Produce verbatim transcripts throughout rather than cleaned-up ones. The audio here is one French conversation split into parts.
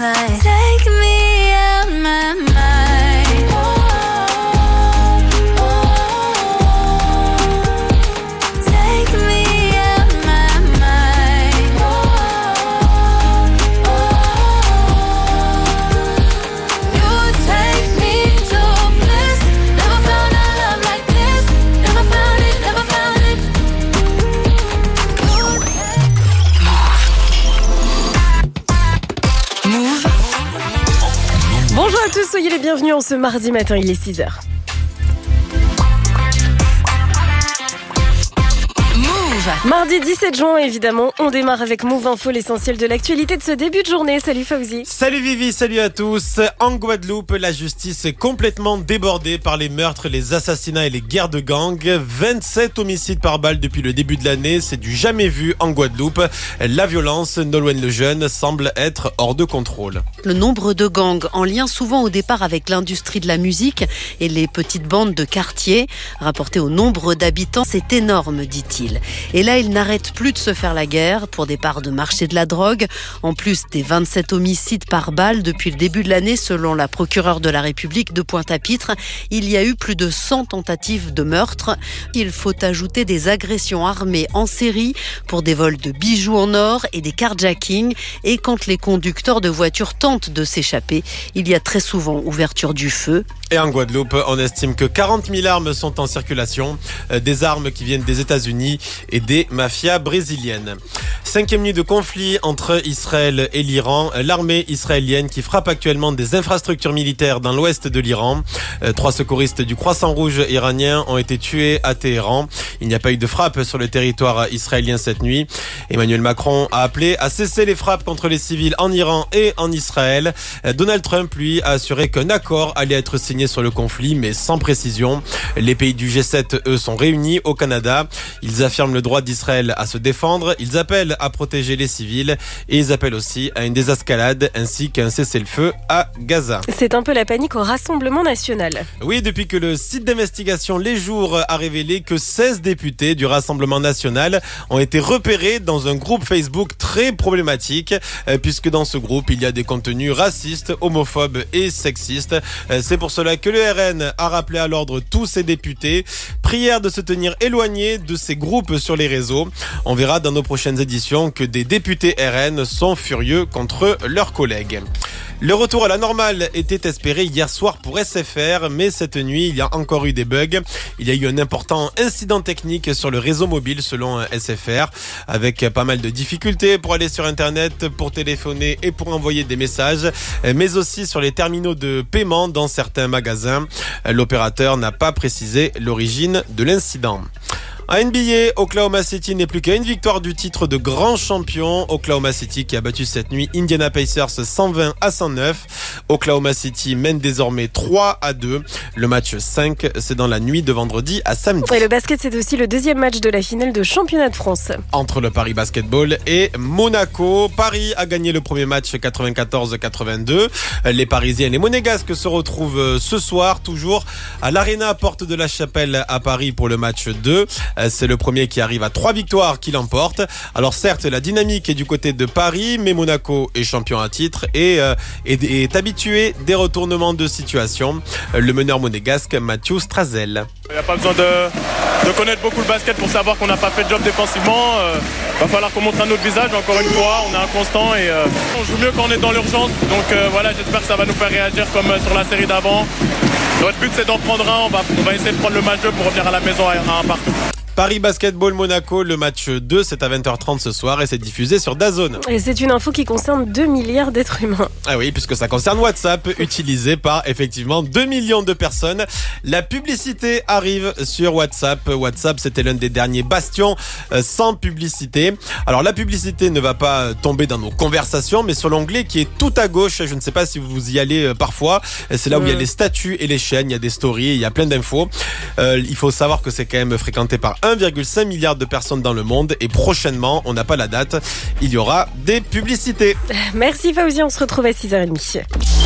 fine. Take me out my mind. Oh, oh, take me out my mind. Oh, oh, you take me to bliss. Never found a love like this. Never found it, never found it. Move. Bonjour à tous, soyez les bienvenus en ce mardi matin, il est six heures. Mardi dix-sept juin, évidemment, on démarre avec Move Info, l'essentiel de l'actualité de ce début de journée. Salut Fauzi. Salut Vivi, salut à tous. En Guadeloupe, la justice est complètement débordée par les meurtres, les assassinats et les guerres de gangs. vingt-sept homicides par balle depuis le début de l'année, c'est du jamais vu en Guadeloupe. La violence, Nolwenn Lejeune, semble être hors de contrôle. Le nombre de gangs, en lien souvent au départ avec l'industrie de la musique et les petites bandes de quartier, rapporté au nombre d'habitants, c'est énorme, dit-il. Et là, ils n'arrêtent plus de se faire la guerre pour des parts de marché de la drogue. En plus des vingt-sept homicides par balle depuis le début de l'année, selon la procureure de la République de Pointe-à-Pitre, il y a eu plus de cent tentatives de meurtre. Il faut ajouter des agressions armées en série pour des vols de bijoux en or et des carjackings. Et quand les conducteurs de voitures tentent de s'échapper, il y a très souvent ouverture du feu. Et en Guadeloupe, on estime que quarante mille armes sont en circulation, des armes qui viennent des États-Unis et des mafias brésiliennes. Cinquième nuit de conflit entre Israël et l'Iran. L'armée israélienne qui frappe actuellement des infrastructures militaires dans l'ouest de l'Iran. Trois secouristes du Croissant Rouge iranien ont été tués à Téhéran. Il n'y a pas eu de frappe sur le territoire israélien cette nuit. Emmanuel Macron a appelé à cesser les frappes contre les civils en Iran et en Israël. Donald Trump, lui, a assuré qu'un accord allait être signé sur le conflit, mais sans précision. Les pays du G sept, eux, sont réunis au Canada. Ils affirment le droit d'Israël à se défendre. Ils appellent à protéger les civils et ils appellent aussi à une désescalade ainsi qu'à un cessez-le-feu à Gaza. C'est un peu la panique au Rassemblement national. Oui, depuis que le site d'investigation Les Jours a révélé que seize députés du Rassemblement national ont été repérés dans un groupe Facebook très problématique, puisque dans ce groupe, il y a des contenus racistes, homophobes et sexistes. C'est pour cela que le R N a rappelé à l'ordre tous ses députés. Prière de se tenir éloignés de ces groupes sur les réseaux. On verra dans nos prochaines éditions que des députés R N sont furieux contre leurs collègues. Le retour à la normale était espéré hier soir pour S F R, mais cette nuit, il y a encore eu des bugs. Il y a eu un important incident technique sur le réseau mobile selon S F R, avec pas mal de difficultés pour aller sur Internet, pour téléphoner et pour envoyer des messages, mais aussi sur les terminaux de paiement dans certains magasins. L'opérateur n'a pas précisé l'origine de l'incident. En N B A, Oklahoma City n'est plus qu'à une victoire du titre de grand champion. Oklahoma City qui a battu cette nuit Indiana Pacers cent vingt à cent neuf. Oklahoma City mène désormais trois à deux. Le match cinq, c'est dans la nuit de vendredi à samedi. Et le basket, c'est aussi le deuxième match de la finale de championnat de France. Entre le Paris Basketball et Monaco. Paris a gagné le premier match quatre-vingt-quatorze à quatre-vingt-deux. Les Parisiens et les Monégasques se retrouvent ce soir, toujours à l'Arena Porte de la Chapelle à Paris pour le match deux. C'est le premier qui arrive à trois victoires qui l'emporte. Alors certes, la dynamique est du côté de Paris, mais Monaco est champion à titre et euh, est, est habitué des retournements de situation. Le meneur monégasque Mathieu Strazel. Il n'y a pas besoin de, de connaître beaucoup le basket pour savoir qu'on n'a pas fait de job défensivement. Il euh, va falloir qu'on montre un autre visage. Encore une fois, on est inconstant et euh, on joue mieux quand on est dans l'urgence. Donc euh, voilà, j'espère que ça va nous faire réagir comme sur la série d'avant. Notre but, c'est d'en prendre un. On va, on va essayer de prendre le match deux pour revenir à la maison à un partout. Paris Basketball Monaco, le match deux, c'est à vingt heures trente ce soir et c'est diffusé sur DAZN. Et c'est une info qui concerne deux milliards d'êtres humains. Ah oui, puisque ça concerne WhatsApp, utilisé par effectivement deux millions de personnes. La publicité arrive sur WhatsApp. WhatsApp, c'était l'un des derniers bastions euh, sans publicité. Alors la publicité ne va pas tomber dans nos conversations, mais sur l'onglet qui est tout à gauche, je ne sais pas si vous y allez euh, parfois, c'est là où mmh. il y a les statuts et les chaînes, il y a des stories, il y a plein d'infos. Euh, il faut savoir que c'est quand même fréquenté par un virgule cinq milliard de personnes dans le monde et prochainement, on n'a pas la date, il y aura des publicités. Merci Fauzi, on se retrouve à six heures trente.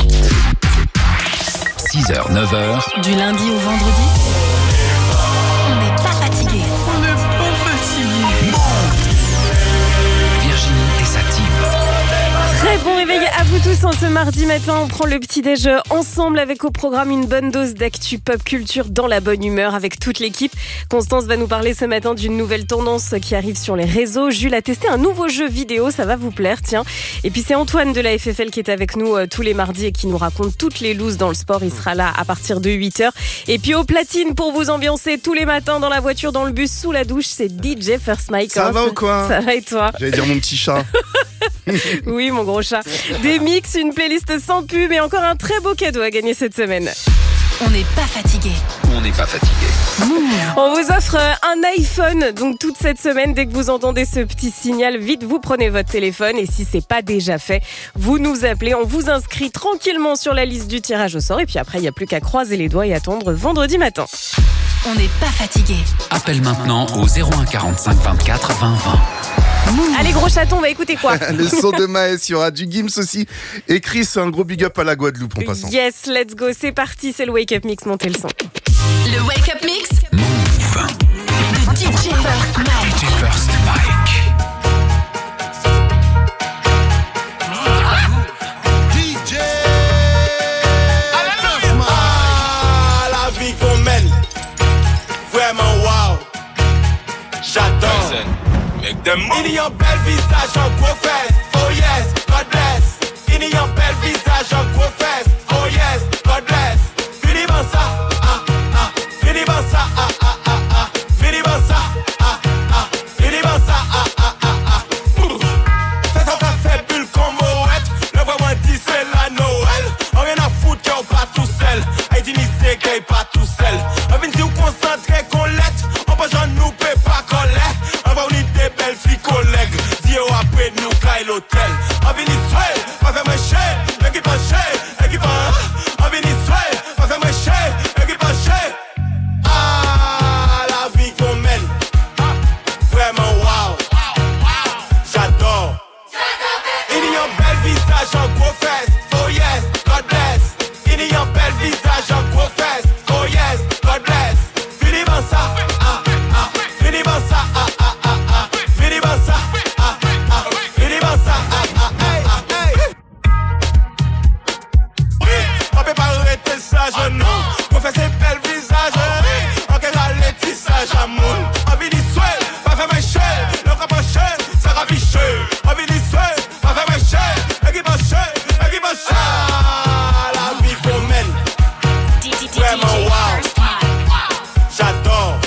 six heures, neuf heures. Du lundi au vendredi, on n'est pas fatigué. On n'est pas fatigué. Virginie et sa team. Très Bon réveil à vous tous en ce mardi matin. On prend le petit-déj ensemble avec au programme une bonne dose d'actu pop culture dans la bonne humeur avec toute l'équipe. Constance va nous parler ce matin d'une nouvelle tendance qui arrive sur les réseaux. Jules a testé un nouveau jeu vidéo, ça va vous plaire, tiens. Et puis c'est Antoine de la F F L qui est avec nous euh, tous les mardis et qui nous raconte toutes les looses dans le sport. Il sera là à partir de huit heures. Et puis au platine pour vous ambiancer tous les matins dans la voiture, dans le bus, sous la douche, c'est D J First Mike. Ça va ou quoi? Ça va et toi? J'allais dire mon petit chat. Oui, mon gros chat. Des mix, une playlist sans pub et encore un très beau cadeau à gagner cette semaine. On n'est pas fatigué. On n'est pas fatigué. On vous offre un iPhone donc toute cette semaine. Dès que vous entendez ce petit signal, vite vous prenez votre téléphone et si c'est pas déjà fait, vous nous appelez. On vous inscrit tranquillement sur la liste du tirage au sort et puis après il n'y a plus qu'à croiser les doigts et attendre vendredi matin. On n'est pas fatigué. Appelle maintenant au zéro un quarante-cinq vingt-quatre vingt vingt. Allez gros chaton, on va écouter quoi? Le son de Maës, il y aura du Gims aussi. Et Chris, un gros big up à la Guadeloupe en passant. Yes, let's go, c'est parti, c'est le Wake Up Mix, montez le son. Le Wake Up Mix Move. de D J First Mike. D J First Mike. D J First Mike. Ah, la vie qu'on mène, vraiment wow. J'adore. Make them move. Il y a un bel visage en gros fesses. Oh yes, God bless. Il y a un bel visage en gros fesses. Oh yes, God bless. Fini bon ça, ah ah. Fini bon ça, ah ah ah ah. Fini bon ça, ah ah. Fini bon ça, ah ah ah ah. Fais son café bulle comme Moët. Le vraiment dit c'est la Noël. On rien à foutre qu'on pas tout seul. Aïe ni c'est qu'il pas tout seul. On vient de nous concentrer qu'on l'est. On peut j'en nous paie pas qu'on l'est. On va unir des belles filles collègues. Dio après nous caille l'hôtel. On vient d'Israël, pas faire marcher. Équipe marcher, équipe en. On vient d'Israël, pas faire marcher. Équipe marcher. Ah, la vie qu'on mène. Vraiment wow. J'adore. Il y a un bel visage en gros fesses. Oh yes, God bless. Il y a un bel visage en gros fesses. Oh yes, God bless. Fini bon ça, ah ah. Fini bon ça, ah ah ah ah. Fini bon ça, ah ah. Fini bon ça, ah ah ah ah. Oui, on peut pas arrêter ça, je non. On fait ces belles visages, oui. On peut râler tissage à moun. On vit d'Israël, pas faire marcher. Le rap enchaîne, ça rabiche. On vit d'Israël, pas faire marcher. Équipe enchaîne, équipe enchaîne. Ah, la vie qu'on mène. Vraiment wow. J'adore.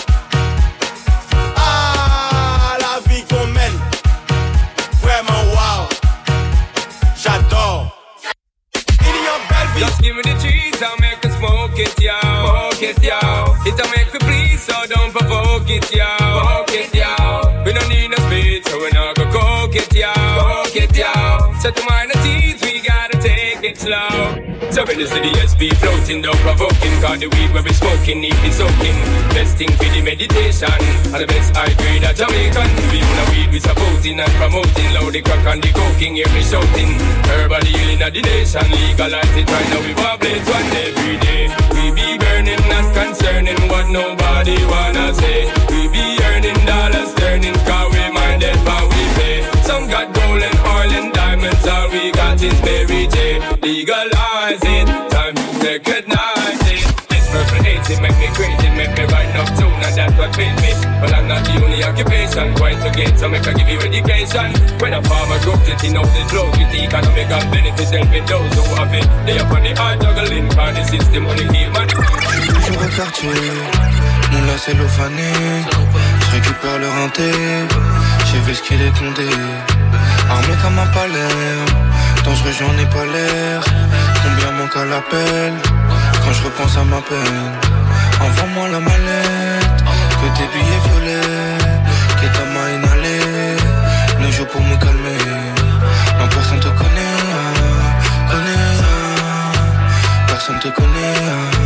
Ah, la vie qu'on mène. Vraiment wow. J'adore. Il y a une belle vie. Just give me the cheese, I'll make us smoke it, yo. Smoke it, yo. It'll make me please, so don't provoke it, yo. Smoke it, yo. We don't need no speed, so we're not gonna coke it, yo. Coke it, yo. Set the minor teeth, we gotta take it slow. So when you see the S P floating, don't provoking. Cause the weed where we smoking, need be soaking. Best thing for the meditation. And the best high grade of Jamaican. We own a weed, we supporting and promoting. Loud the crack and the coking, hear me shouting. Herbal healing of the nation. Legalize it right now, we wobble one every day. We be burning, not concerning what nobody wanna say. We be earning dollars, turning, cause we minded how we pay. Some got gold and oil and diamonds, all we got is Mary J. Legalize it, time to recognize it. This purple haze, it make me crazy, make me write enough tune, and that's what pays me. But I'm not the only occupation, quite to get, so make I give you education. When a farmer grows it, he knows it flows with the economic and benefits, helping those who have it. They up on the hard juggling, cause the system only heal money. Toujours au quartier, mon là c'est l'eau fanée. Je récupère le renté, j'ai vu ce qu'il est condé. Armé comme un palais, dangereux j'en ai pas l'air. Combien manque à l'appel, quand je repense à ma peine. Envoie-moi la mallette, que tes billets violets, que ta main inhalée. Ne joue pour me calmer, non personne te connaît, connaît. Personne te connaît,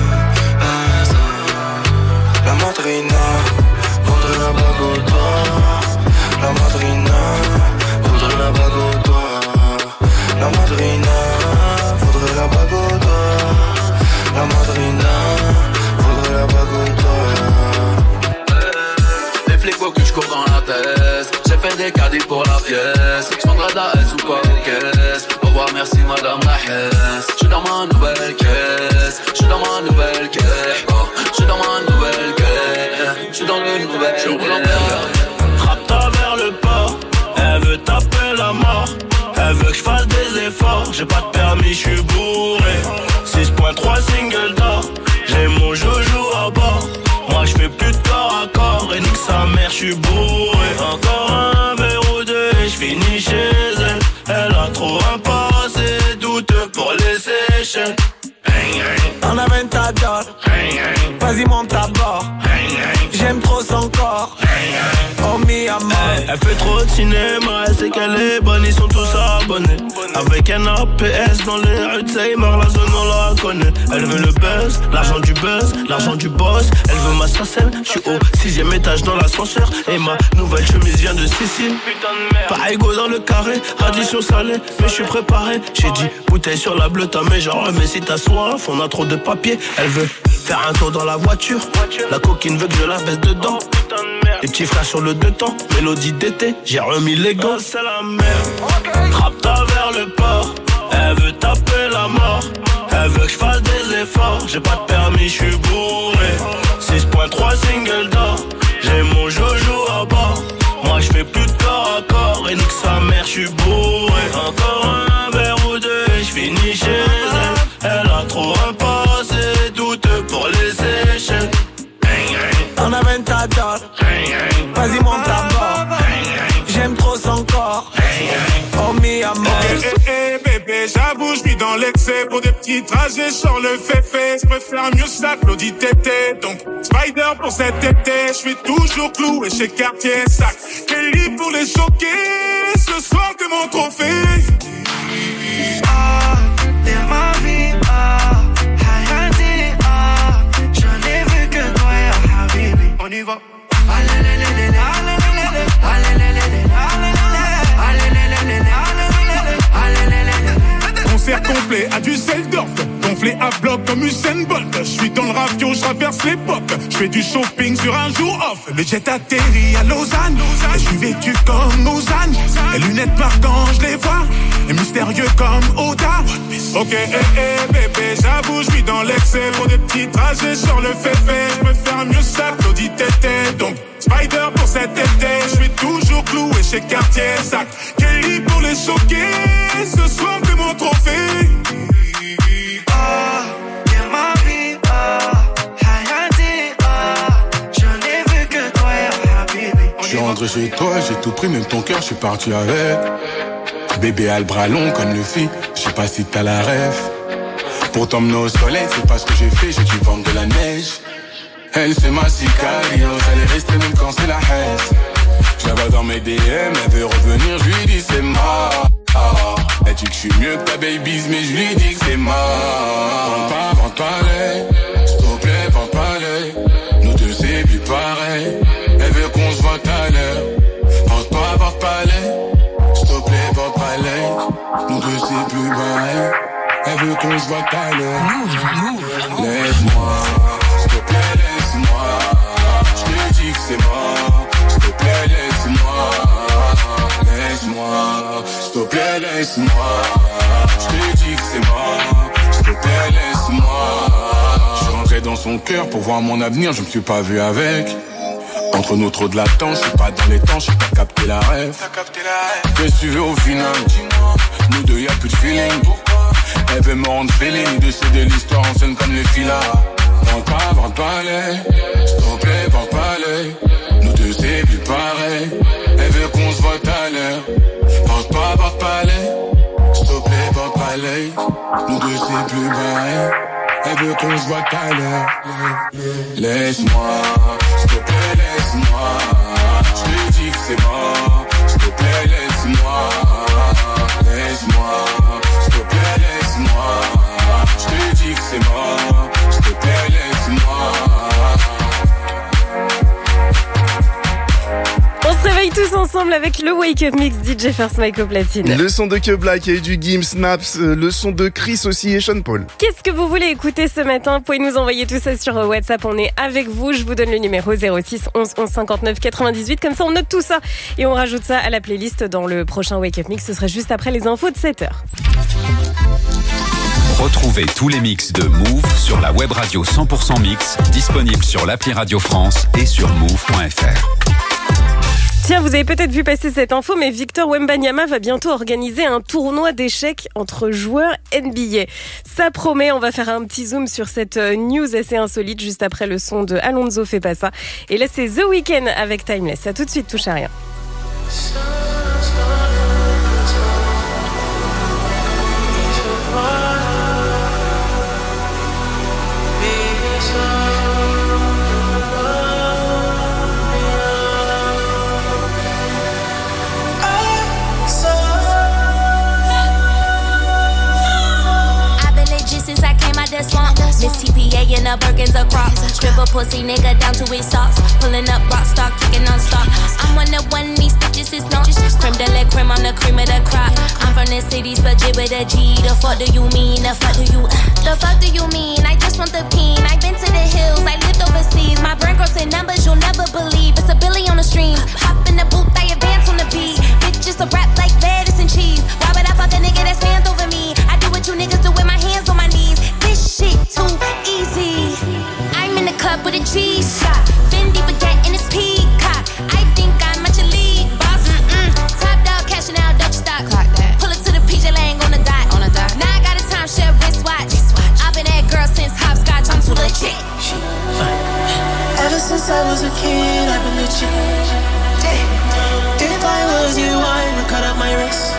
la madrina voudrait la bague au doigt. La madrina voudrait la bague au doigt. La madrina voudrait la bague au doigt. La madrina voudrait la bague au doigt. Les flics voient que je cours dans la tête. J'ai fait des caddies pour la pièce. J'prendrai de la S ou pas aux caisses. Pour voir merci madame la hesse. J'suis dans ma nouvelle caisse, j'suis dans ma nouvelle caisse. Oh, j'suis dans ma nouvelle caisse, j'suis dans le nouvel caisse. Trappe-toi vers le port, elle veut taper la mort. Elle veut que j'fasse des efforts, j'ai pas de permis, j'suis bourré. six point trois single d'or, j'ai mon joujou à bord. Moi j'fais plus de corps à corps, et nique sa mère, j'suis bourré. Encore un verre ou deux, et j'finis chez elle. Elle a trop un passé douteux pour les Seychelles. En Aventador, vas-y monte à bord. J'aime trop son corps, oh mi amor. Elle fait trop de cinéma, elle sait qu'elle est bonne, ils sont tous abonnés. Avec un A P S dans les rues de Seymour, la zone on la connaît. Elle veut le buzz, l'argent du buzz, l'argent du boss. Elle veut ma sarcelle, j'suis au sixième étage dans l'ascenseur. Et ma nouvelle chemise vient de Sicile. Pas égaux dans le carré, addition salée, mais j'suis préparé. J'ai dit bouteille sur la bleue, t'as mais genre mais si t'as soif, on a trop de papier. Elle veut faire un tour dans la voiture, la coquine veut que je la baisse dedans. Les petits frères sur le deux temps, mélodie d'été, j'ai remis les gants, c'est la merde. Trappe-toi vers le port, elle veut taper la mort. Elle veut que je fasse des efforts, j'ai pas de permis, je suis bourré. six point trois single d'or, j'ai mon joujou à bord. Moi je fais plus de corps à corps, et nique sa mère, je suis bourré. Encore un verre ou deux, et je finis chez elle. Elle a trop un passé douteux pour les Seychelles. En Aventador, vas-y monte à bord. J'aime trop son corps, oh mi amor. Eh eh eh bébé, j'avoue j'vis dans l'excès. Pour des petits trajets sur le fait-fait, j'préfère mieux ça que l'audit tété. Donc Spider pour cet été, j'suis toujours cloué chez Cartier Sac. Kelly pour les choquer, ce soir t'es mon trophée. Ah, t'es ma vie, ah, Hayati, ah, je n'ai vu que toi, ya Habibi. On y va. Concert complet à Düsseldorf, gonflé à bloc comme Usain Bolt. Je suis dans le ravio, je traverse l'époque. Je fais du shopping sur un jour off. Le jet atterrit à Lausanne, et je suis vêtu comme Ozan. Les lunettes par quand je les vois, et mystérieux comme Oda. Ok, eh eh bébé, j'avoue, je vis dans l'excès. Pour des petits trajets sur le fait-fait, je préfère mieux ça que l'audit tété. Donc Spider pour cet été, je suis toujours cloué chez Cartier Sac. Kelly pour les choquer, ce soir t'es mon trophée. Ah, t'es ma vie, ah, Hayati, ah, je n'ai vu que toi, ya Habibi. Je suis rentré chez toi, j'ai tout pris, même ton cœur, je suis parti avec. Bébé a le bras long comme le fit, je sais pas si t'as la rêve. Pour t'emmener au soleil, c'est pas ce que j'ai fait, j'ai dû vendre de la neige. Elle c'est ma sicario, j'allais rester même quand c'est la haine. Je la vois dans mes D M, elle veut revenir, je lui dis c'est mort. Elle dit que je suis mieux que ta baby's, mais je lui dis que c'est mort. Vente pas, vente pas l'œil, s'il te plaît, vente pas l'œil. Nous deux c'est plus pareil, elle veut qu'on se voit à l'heure. Vente pas, vente pas l'œil, s'il te plaît, vente pas l'œil. Nous deux c'est plus pareil, elle veut qu'on se voit à l'heure. Laisse-moi, s'il te plaît, laisse-moi. Je te dis que c'est mort, s'il te plaît, laisse-moi. Laisse-moi, s'il te plaît, laisse-moi. Je te dis que c'est mort, s'il te plaît, laisse-moi. Je suis rentré dans son cœur pour voir mon avenir, je me suis pas vu avec. Entre nous trop de latence, je suis pas dans les temps, je sais pas capter la rêve. Qu'est-ce que tu veux au final? Nous deux y'a plus de feeling. Elle veut me rendre feeling, de c'est de l'histoire en scène comme les filas. Vente pas, vente pas l'œil, s'il te plaît, vente pas l'œil. Nous deux c'est plus pareil, elle veut qu'on se voit à l'heure. Vente pas, vente pas l'œil, s'il te plaît, vente pas l'œil. Nous deux c'est plus pareil, elle veut qu'on se voit à l'heure. Laisse-moi, s'il te plaît, laisse-moi. Je te dis que c'est mort, s'il te plaît, laisse-moi. Laisse-moi, s'il te plaît, laisse-moi. Je te dis que c'est mort, s'il te plaît, laisse-moi. On se réveille tous ensemble avec le Wake Up Mix D J First Mike au platine. Le son de Que Black et du Gims, Snaps, le son de Chris aussi et Sean Paul. Qu'est-ce que vous voulez écouter ce matin? Vous pouvez nous envoyer tout ça sur WhatsApp, on est avec vous. Je vous donne le numéro zéro six onze onze cinquante-neuf quatre-vingt-dix-huit. Comme ça, on note tout ça et on rajoute ça à la playlist dans le prochain Wake Up Mix. Ce serait juste après les infos de sept heures. Retrouvez tous les mix de Move sur la web radio cent pour cent Mix, disponible sur l'appli Radio France et sur move point f r. Tiens, vous avez peut-être vu passer cette info, mais Victor Wembanyama va bientôt organiser un tournoi d'échecs entre joueurs N B A. Ça promet, on va faire un petit zoom sur cette news assez insolite juste après le son de Alonso fait pas ça. Et là, c'est The Weeknd avec Timeless. À tout de suite, touche à rien. Since I came out the swamp, Miss T P A and the Birkins a crop. Strip a pussy nigga down to his socks. Pulling up rock stock, kicking on stock. I'm one of one, these bitches is not. Creme de la creme, I'm the cream of the crop. I'm from the cities, but J with a G. The fuck do you mean? The fuck do you? The fuck do you mean? I just want the peen. I've been to the hills, I lived overseas. My brain grows in numbers you'll never believe. It's a billion on the streams. Hop in the booth, I advance on the beat. Bitches a rap like lettuce and cheese. Why would I fuck a nigga that stands over me? I do what you niggas do with my hands on my knees. This shit too easy. I'm in the club with a G-Shock. Fendi baguette in his peacock. I think I'm at your league, boss. Mm-mm. Top dog cashing out Dutch stock. Pull it to the P J Lang on the dot. On the dot. Now I got a timeshare wristwatch. I've been that girl since hopscotch. I'm too legit. Ever since I was a kid, I've been legit. If I was you, I would cut out my wrist.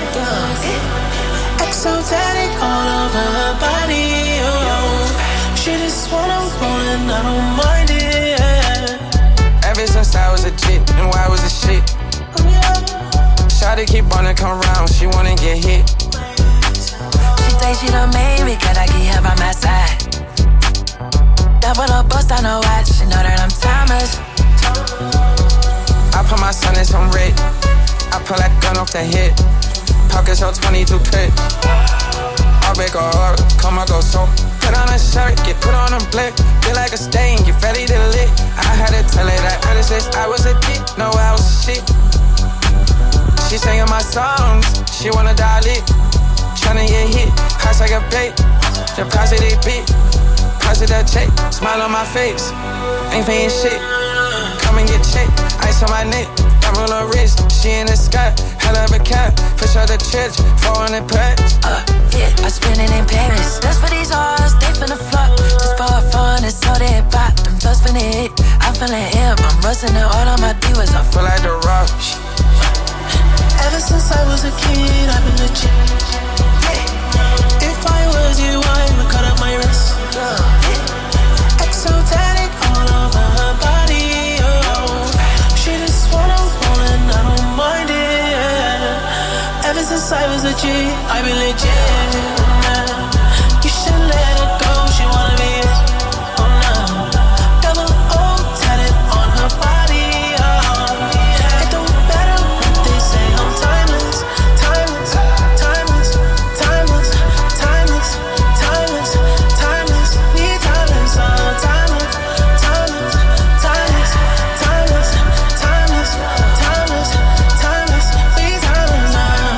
Exotic all over her body, oh. She just wanna roll and I don't mind it, yeah. Ever since I was a chick, and why I was a shit. Shawty keep wanna come round, she wanna get hit. She think she done made me, cause I keep her by my side. Double up, bust on her watch, she know that I'm timeless. I put my son in some red, I pull that gun off the hip. Pockets on twenty-two pit. I'll make a heart, come I go so. Put on a shirt, get put on a blick. Feel like a stain, get ready to lick. I had to tell her that ever since I was a kid. No, I was shit. She singing my songs, she wanna dial it. Tryna get hit, hot like a bait. Deposit it beat, positive check. Smile on my face, ain't paying shit. Come and get checked, ice on my neck. Roll her wrist, she in the sky, hell of a cat, push out the church, four hundred packs. Uh, yeah, I spend it in Paris. Just for these hoes, they finna flop. Just for fun, it's so they pop. Them just finna hit, I'm feeling hip. I'm rusting it all on my divas. I feel like the rock. Ever since I was a kid, I've been legit. Yeah. If I was you, I would cut out my wrist. Yeah. Exotic all over her body, oh. She just wanna roll and I don't mind it, yeah. Ever since I was a G, I've been legit, yeah. You should let her go, she wanna be it, oh no. Double O tatted on her body, oh. It don't matter what they say, I'm timeless, timeless, timeless, timeless, timeless, timeless, timeless, we timeless, oh, timeless, timeless, timeless, timeless, timeless, timeless, timeless, we timeless, oh.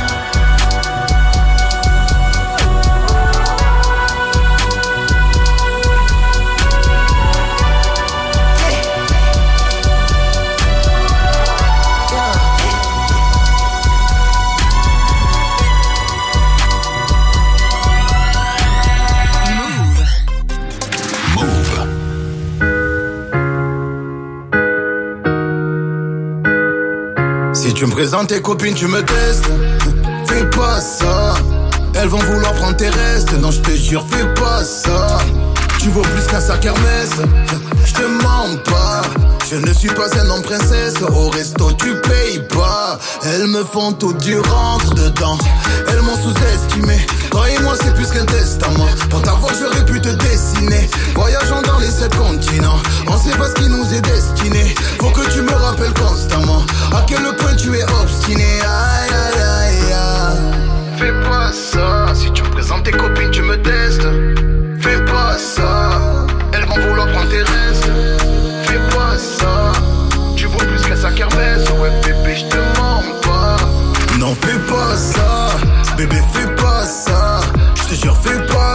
Si tu me présentes tes copines, tu me testes. Fais pas ça. Elles vont vouloir prendre tes restes. Non, je te jure, fais pas ça. Tu vaux plus qu'un sac Hermès. Je te mens pas. Je ne suis pas un homme princesse. Au resto, tu payes pas. Elles me font tout du rentre dedans. Elles m'ont sous-estimé. Toi et moi, c'est plus qu'un testament. Pour t'avoir, j'aurais pu te dessiner. Voyageant dans les sept continents. On sait pas ce qui nous est destiné. Faut que tu me rappelles constamment à quel point tu es obstiné. Aïe, aïe, aïe, aïe. Fais pas ça. Si tu me présentes tes copines, tu me testes. Fais pas ça. Elles vont vouloir prendre tes restes. Fais pas ça. Tu vaux plus qu'un sac Hermès. Ouais, bébé, je te mens pas. Non, fais pas ça. Bébé, fais pas ça. Je te jure, fais pas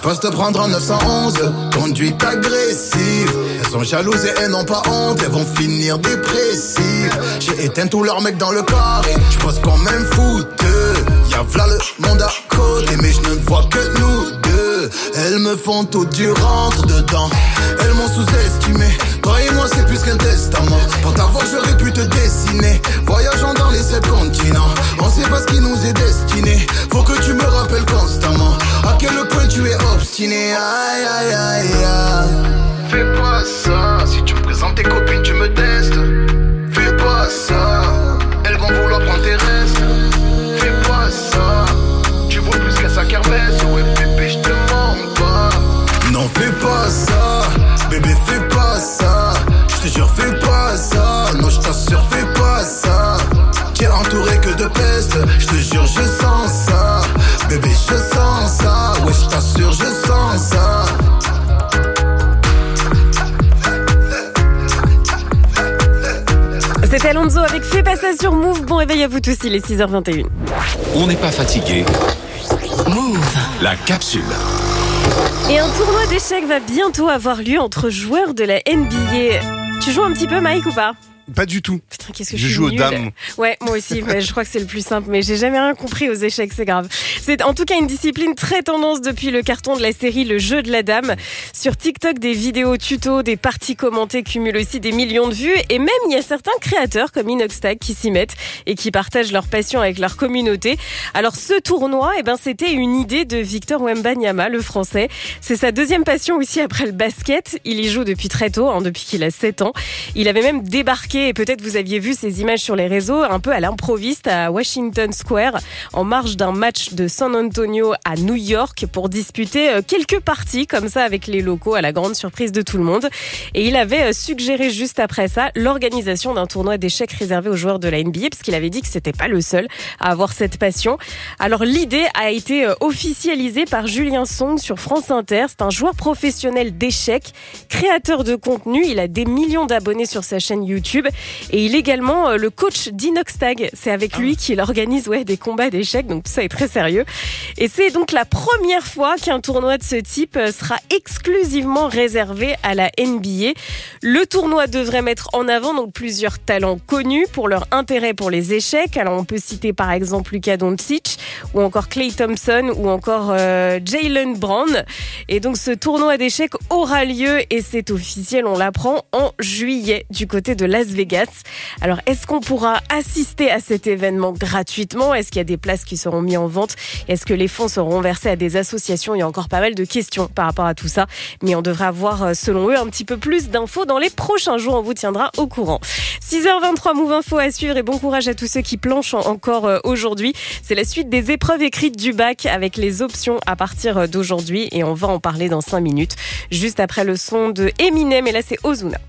passe te prendre en neuf cent onze. Conduite agressive. Elles sont jalouses et elles n'ont pas honte. Elles vont finir dépressives. J'ai éteint tous leurs mecs dans le carré. J'pose comme un fouteux. Y'a v'là le monde à côté, mais je ne vois que nous deux. Elles me font tout du rentre dedans. Elles m'ont sous-estimé. Toi et moi c'est plus qu'un testament. Pour t'avoir j'aurais pu te dessiner. Voyageant dans les sept continents. On sait pas ce qui nous est destiné. Faut que tu me rappelles constamment à quel point tu es obstiné. Aïe aïe aïe aïe. Fais pas ça. Si tu me présentes tes copines tu me testes. Fais pas ça. Elles vont vouloir prendre tes restes. Fais pas ça. Tu vois plus qu'à sa kermesse. Ouais bébé je te mens pas. Non fais pas ça. Bébé fais pas ça. Je te jure fais pas ça. Non je t'assure fais pas ça. T'es entouré que de peste. Je te jure je sens ça. Bébé je sens ça. Ouais je t'assure je sens ça. C'était Alonso avec Fais pas ça sur Move. Bon réveil à vous tous, il est six heures vingt et une. On n'est pas fatigué. Move. La capsule. Et un tournoi d'échecs va bientôt avoir lieu entre joueurs de la N B A. Tu joues un petit peu, Mike, ou pas ? Pas du tout. Putain, qu'est-ce que je je suis joue aux nulle. dames. Ouais, moi aussi, mais je crois que c'est le plus simple. Mais j'ai jamais rien compris aux échecs, c'est grave. C'est en tout cas une discipline très tendance depuis le carton de la série Le Jeu de la Dame. Sur TikTok, des vidéos tutos, des parties commentées cumulent aussi des millions de vues. Et même, il y a certains créateurs comme Inoxtag qui s'y mettent et qui partagent leur passion avec leur communauté. Alors, ce tournoi, eh ben, c'était une idée de Victor Wembanyama, le français. C'est sa deuxième passion aussi après le basket. Il y joue depuis très tôt, hein, depuis qu'il a sept ans. Il avait même débarqué, et peut-être vous aviez vu ces images sur les réseaux, un peu à l'improviste à Washington Square, en marge d'un match de San Antonio à New York pour disputer quelques parties comme ça avec les locaux, à la grande surprise de tout le monde. Et il avait suggéré juste après ça l'organisation d'un tournoi d'échecs réservé aux joueurs de la N B A, parce qu'il avait dit que c'était pas le seul à avoir cette passion. Alors l'idée a été officialisée par Julien Song sur France Inter. C'est un joueur professionnel d'échecs, créateur de contenu. Il a des millions d'abonnés sur sa chaîne YouTube. Et il est également le coach d'Inoxtag. C'est avec lui qu'il organise ouais, des combats d'échecs, donc tout ça est très sérieux. Et c'est donc la première fois qu'un tournoi de ce type sera exclusivement réservé à la N B A. Le tournoi devrait mettre en avant donc plusieurs talents connus pour leur intérêt pour les échecs. Alors on peut citer par exemple Luka Doncic, ou encore Klay Thompson, ou encore euh, Jaylen Brown. Et donc ce tournoi d'échecs aura lieu, et c'est officiel, on l'apprend, en juillet du côté de Las Vegas. Alors, est-ce qu'on pourra assister à cet événement gratuitement ? Est-ce qu'il y a des places qui seront mises en vente ? Est-ce que les fonds seront versés à des associations ? Il y a encore pas mal de questions par rapport à tout ça. Mais on devrait avoir, selon eux, un petit peu plus d'infos dans les prochains jours. On vous tiendra au courant. six heures vingt-trois, Move Info à suivre, et bon courage à tous ceux qui planchent encore aujourd'hui. C'est la suite des épreuves écrites du bac avec les options à partir d'aujourd'hui, et on va en parler dans cinq minutes. Juste après le son de Eminem, et là c'est Ozuna.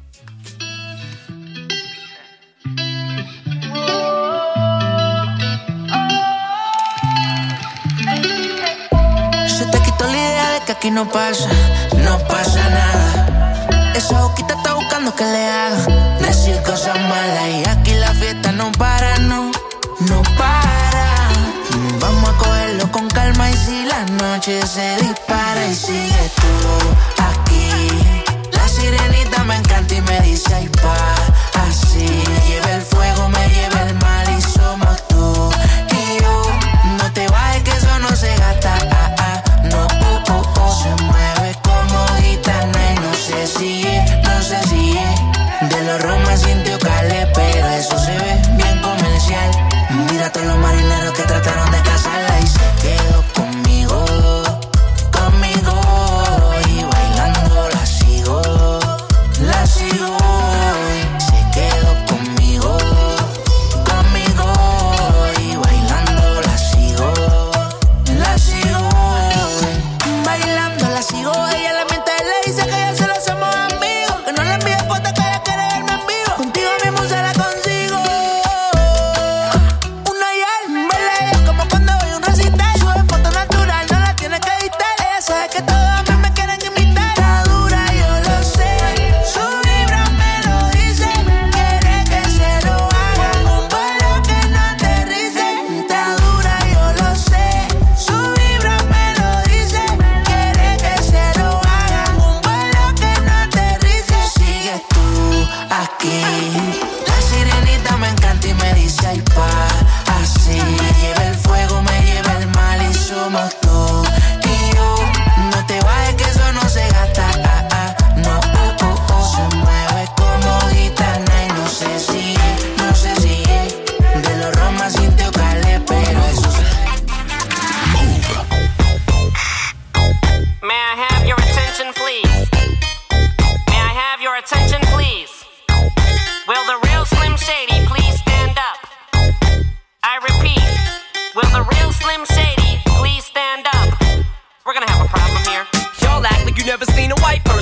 Que aquí no pasa, no pasa nada. Esa boquita está buscando que le haga decir cosas malas, y aquí la fiesta no para, no, no para. Vamos a cogerlo con calma, y si la noche se dispara y sigue tú aquí. La sirenita me encanta y me dice ay pa, así. Me lleva el fuego, me lleva el mal, y somos tú y yo. No te bajes que eso no se gasta, ah, ah, no. Se mueve como gitana y no sé si es, no sé si es de los Romas sintió Calé, pero eso se ve bien comercial. Mira a todos los marineros que trataron de casarla y se quedó conmigo, conmigo.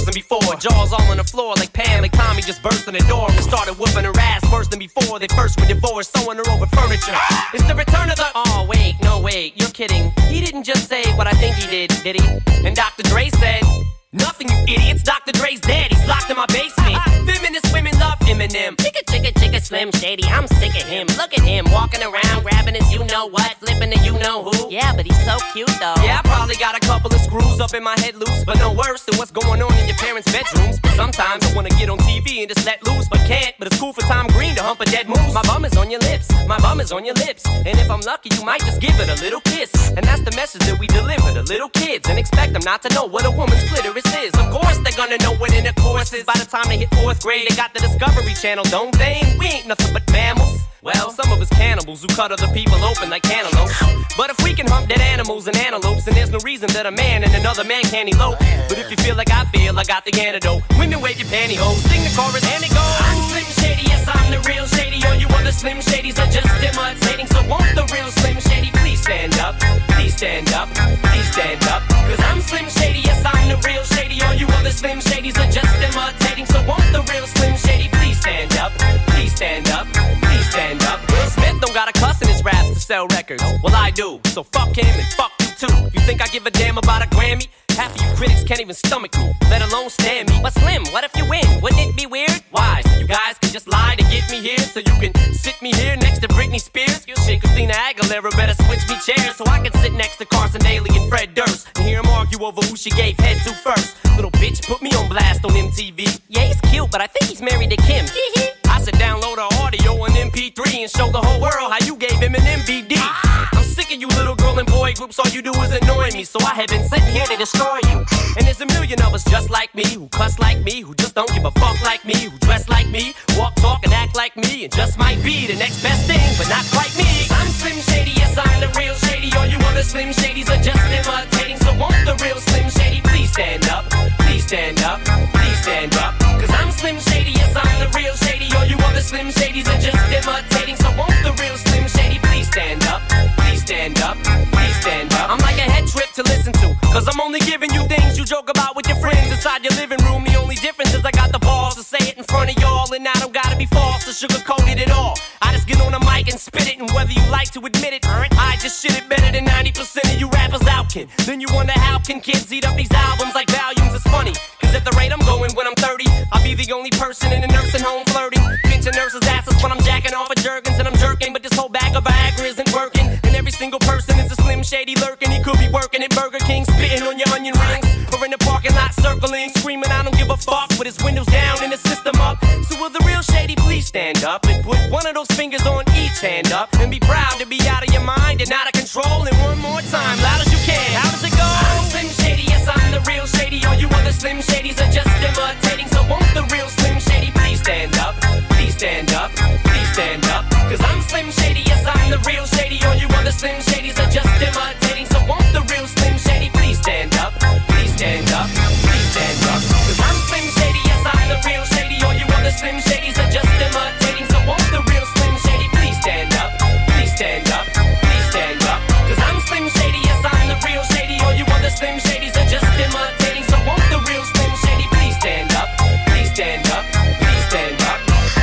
than before. Jaws all on the floor like Pam, like Tommy just burst in the door and started whooping her ass worse than before. They first were divorced, sewing her over furniture. It's the return of the. Oh wait, no wait, you're kidding. He didn't just say what I think he did, did he? And Doctor Dre said. Nothing, you idiots. Doctor Dre's dead. He's locked in my basement. Feminist women love Eminem. Chicka, chicka, chicka, Slim Shady. I'm sick of him. Look at him walking around, grabbing his you know what, flipping the you know who. Yeah, but he's so cute though. Yeah, I probably got a couple of screws up in my head loose, but no worse than what's going on in your parents' bedrooms. Sometimes I wanna get on T V and just let loose, but can't. But it's cool for Tom Green to hump a dead moose. My bum is on your lips. My bum is on your lips. And if I'm lucky, you might just give it a little kiss. And that's the message that we deliver to little kids, and expect them not to know what a woman's clitoris is. Of course they're gonna know what intercourse is. By the time they hit fourth grade, they got the Discovery Channel, don't they? We ain't nothing but mammals. Well, some of us cannibals who cut other people open like cantaloupes. But if we can hump dead animals and antelopes, then there's no reason that a man and another man can't elope. But if you feel like I feel, I got the antidote. Women wave your pantyhose, sing the chorus and it goes. I'm Slim Shady, yes I'm the real Shady. All you other Slim Shadys are just imitating. So won't the real Slim Shady please stand up? Please stand up, please stand up. Cause I'm Slim Shady, yes I'm the real Shady. All you other Slim Shadys are just imitating. So won't the real Slim Shady please stand up? Please stand up, please stand up. Will Smith don't got a cuss in his raps to sell records. Well I do, so fuck him and fuck you too. You think I give a damn about a Grammy? Half of you critics can't even stomach me, let alone stand me. But Slim, what if you win? Wouldn't it be weird? Why? So you guys can just lie to get me here, so you can sit me here next to Britney Spears. Shit, Christina Aguilera better switch me chairs, so I can sit next to Carson Daly and Fred Durst and hear them argue over who she gave head to first. Little bitch put me on blast on M T V. Yeah, he's cute, but I think he's married to Kim. I should download her audio on M P three and show the whole world how you gave him an M V D. I'm sick of you little girl and boy groups, all you do is annoy me, so I have been sitting here to destroy you. And there's a million of us just like me, who cuss like me, who just don't give a fuck like me, who dress like me, walk, talk, and act like me, and just might be the next best thing, but not quite me. I'm Slim Shady, yes I'm the real Shady. All you other Slim Shadys are just imitating. So won't the real Slim Shady please stand up? Please stand up, please stand up. Cause I'm Slim Shady, yes I'm the real Shady. All you other Slim Shadys are just imitating. So won't the real Slim Shady please stand up? Please stand up, please stand up. I'm like a head trip to listen to, cause I'm only giving you things you joke about with your friends inside your living room. The only difference is I got the balls to say it in front of y'all, and I don't gotta be false or sugarcoat it at all. I just get on the mic and spit it, and whether you like to admit it, I just shit it better than ninety percent of you rappers out, kid. Then you wonder how can kids eat up these albums like volumes? It's funny, cause at the rate I'm going when I'm thirty, I'll be the only person in a nursing home flirting, pinching nurses' asses when I'm jacking off of Jergens and I'm jerking, but this whole bag of Viagra isn't working, and every single person is a Slim Shady lurking. He could be working at Burger King, spitting on your onion rings, or in the parking lot circling, screaming I don't give a fuck, with his windows down and his system up. So will the real Shady please stand up and put one of those fingers on each hand up, and be proud to be out of your mind and out of control. And one more time, loud as you can, how does it go? I'm Slim Shady, yes I'm the real Shady. All you other Slim Shadys are just imitating. So won't the real Slim Shady please stand up? Please stand up, please stand up. Cause I'm Slim Shady, yes I'm the real Shady. All you other Slim Shadys are just imitating. So won't the real Slim Shady please stand up? Please stand up, please stand up. Cause I'm Slim Shady, yes I'm the real Shady. All you other Slim Shadys are just imitating. So won't the real Slim Shady please stand up? Please stand up, please stand up. Cause I'm Slim Shady, yes I'm the real Shady. All you other Slim Shadys are just imitating. So won't the real Slim Shady please stand up? Please stand up, please stand up.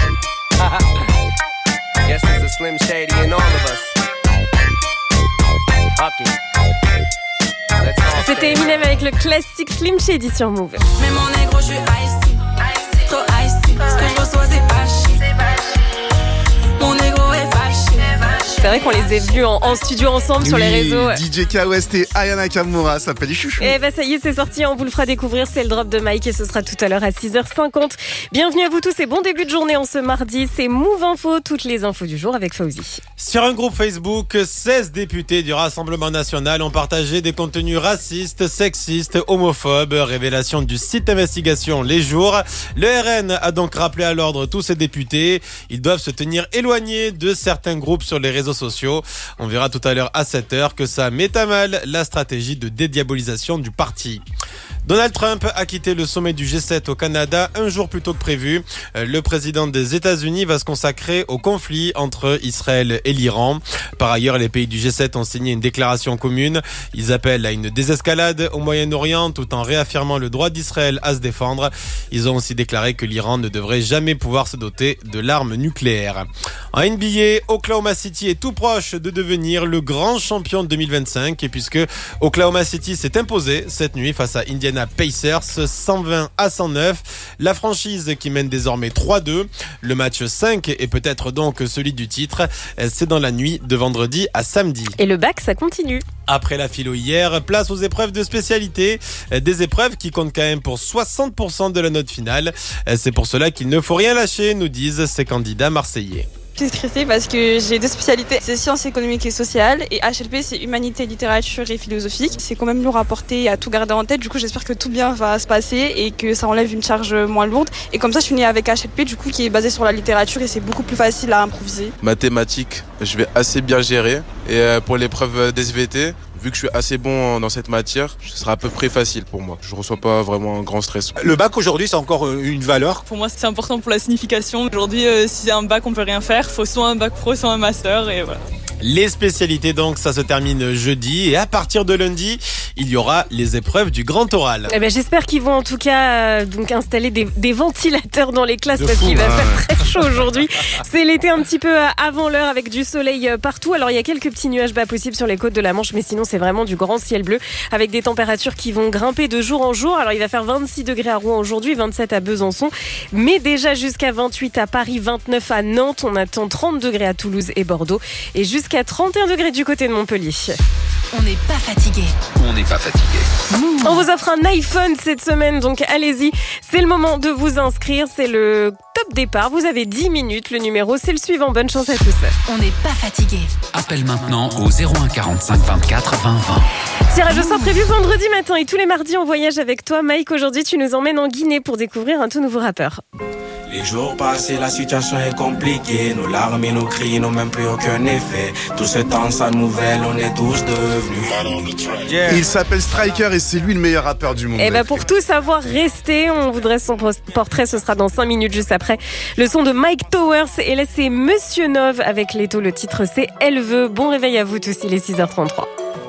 Yes, there's a Slim Shady in all of us. Okay. C'était Eminem avec le classique Slim Shady sur Move. Mais mon négro, je suis icy, trop icy. Ce que je reçois, c'est pas chic. Mon négro est fâché. C'est vrai qu'on les a vus en, en studio ensemble, oui, sur les réseaux. D J K-West et Aya Nakamura, ça s'appelle les chouchous. Et bah ça y est, c'est sorti, on vous le fera découvrir, c'est le drop de Mike et ce sera tout à l'heure à six heures cinquante. Bienvenue à vous tous et bon début de journée en ce mardi, c'est Move Info, toutes les infos du jour avec Fauzi. Sur un groupe Facebook, seize députés du Rassemblement National ont partagé des contenus racistes, sexistes, homophobes, révélation du site d'investigation Les Jours. Le R N a donc rappelé à l'ordre tous ces députés, ils doivent se tenir éloignés de certains groupes sur les réseaux sociaux. On verra tout à l'heure à sept heures que ça met à mal la stratégie de dédiabolisation du parti. Donald Trump a quitté le sommet du G sept au Canada un jour plus tôt que prévu. Le président des États-Unis va se consacrer au conflit entre Israël et l'Iran. Par ailleurs, les pays du G sept ont signé une déclaration commune. Ils appellent à une désescalade au Moyen-Orient tout en réaffirmant le droit d'Israël à se défendre. Ils ont aussi déclaré que l'Iran ne devrait jamais pouvoir se doter de l'arme nucléaire. En N B A, Oklahoma City est tout proche de devenir le grand champion de deux mille vingt-cinq puisque Oklahoma City s'est imposé cette nuit face à Indiana Pacers cent vingt à cent neuf. La franchise qui mène désormais trois deux. Le match cinq et peut-être donc celui du titre, c'est dans la nuit de vendredi à samedi. Et le bac, ça continue. Après la philo hier, place aux épreuves de spécialité. Des épreuves qui comptent quand même pour soixante pour cent de la note finale. C'est pour cela qu'il ne faut rien lâcher, nous disent ces candidats marseillais. Je suis stressée parce que j'ai deux spécialités, c'est sciences économiques et sociales, et H L P c'est humanité, littérature et philosophique. C'est quand même lourd à porter et à tout garder en tête, du coup j'espère que tout bien va se passer et que ça enlève une charge moins lourde. Et comme ça je finis avec H L P du coup qui est basé sur la littérature et c'est beaucoup plus facile à improviser. Mathématiques, je vais assez bien gérer, et pour l'épreuve d'S V T, vu que je suis assez bon dans cette matière, ce sera à peu près facile pour moi. Je ne ressens pas vraiment un grand stress. Le bac aujourd'hui, c'est encore une valeur. Pour moi, c'est important pour la signification. Aujourd'hui, euh, si c'est un bac, on peut rien faire. Il faut soit un bac pro, soit un master et voilà. Les spécialités donc, ça se termine jeudi et à partir de lundi, il y aura les épreuves du grand oral. Eh ben, j'espère qu'ils vont en tout cas euh, donc installer des, des ventilateurs dans les classes de parce fou, qu'il va hein. faire très chaud aujourd'hui. C'est l'été un petit peu avant l'heure avec du soleil partout. Alors il y a quelques petits nuages bas possibles sur les côtes de la Manche, mais sinon c'est vraiment du grand ciel bleu avec des températures qui vont grimper de jour en jour. Alors il va faire vingt-six degrés à Rouen aujourd'hui, vingt-sept à Besançon, mais déjà jusqu'à vingt-huit à Paris, vingt-neuf à Nantes. On attend trente degrés à Toulouse et Bordeaux et jusqu'à trente et un degrés du côté de Montpellier. On n'est pas fatigué. On n'est pas fatigué. On vous offre un iPhone cette semaine, donc allez-y. C'est le moment de vous inscrire. C'est le top départ. Vous avez dix minutes. Le numéro, c'est le suivant. Bonne chance à tous. On n'est pas fatigué. Appelle maintenant au zéro un quarante-cinq vingt-quatre vingt vingt. Tirage au sort prévu vendredi matin et tous les mardis on voyage avec toi. Mike, aujourd'hui tu nous emmènes en Guinée pour découvrir un tout nouveau rappeur. Les jours passés, la situation est compliquée. Nos larmes et nos cris n'ont même plus aucun effet. Tout ce temps sans nouvelles, on est tous devenus. Yeah. Il s'appelle Striker et c'est lui le meilleur rappeur du monde. Et bah pour tout savoir, restez. On vous dresse son portrait, ce sera dans cinq minutes juste après. Le son de Mike Towers. Et là c'est Monsieur Nov avec Leto. Le titre c'est Elle veut. Bon réveil à vous tous, il est six heures trente-trois.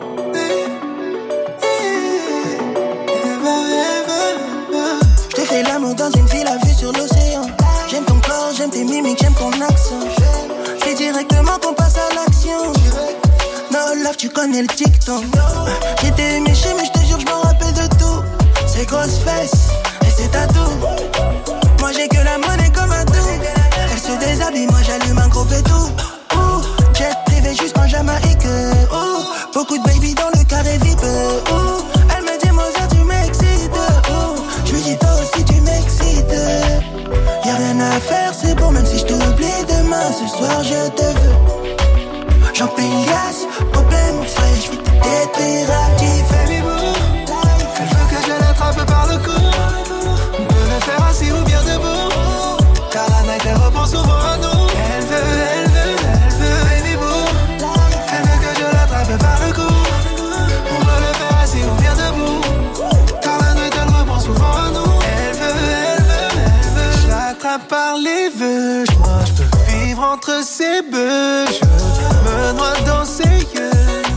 Je te fais l'amour dans une ville à vue sur l'océan. J'aime ton corps, j'aime tes mimiques, j'aime ton accent. C'est directement qu'on passe à l'action. No love, tu connais le tic-tac. J'étais méché mais je te jure je m'en rappelle de tout. C'est grosses fesses et c'est tatou. Moi j'ai que la monnaie comme un tout. Elle se déshabille, moi j'allume un gros pétou. Ouh, jet privé jusqu'en Jamaïque. Ouh, beaucoup de baby dans le carré V I P. Ouh, elle me dit Mozart tu m'excites. Ouh, je lui dis toi aussi tu m'excites. Y'a rien à faire, c'est bon, même si je t'oublie demain. Ce soir, je te veux. J'en Pélias, problème frais, je vais te détruire à petit baby boo. Elle veut que je l'attrape par le cou. On peut le faire assis ou bien debout. Car la night, elle reprend souvent à nous. Elle veut, elle veut, elle veut, baby boo. Elle veut que je l'attrape par le cou. On peut le faire assis ou bien debout. Car la night, elle reprend souvent à nous. Elle veut, elle veut, elle veut. Je l'attrape par les vœux. Moi, je peux vivre entre ses bœufs. Je me noie dans ses yeux.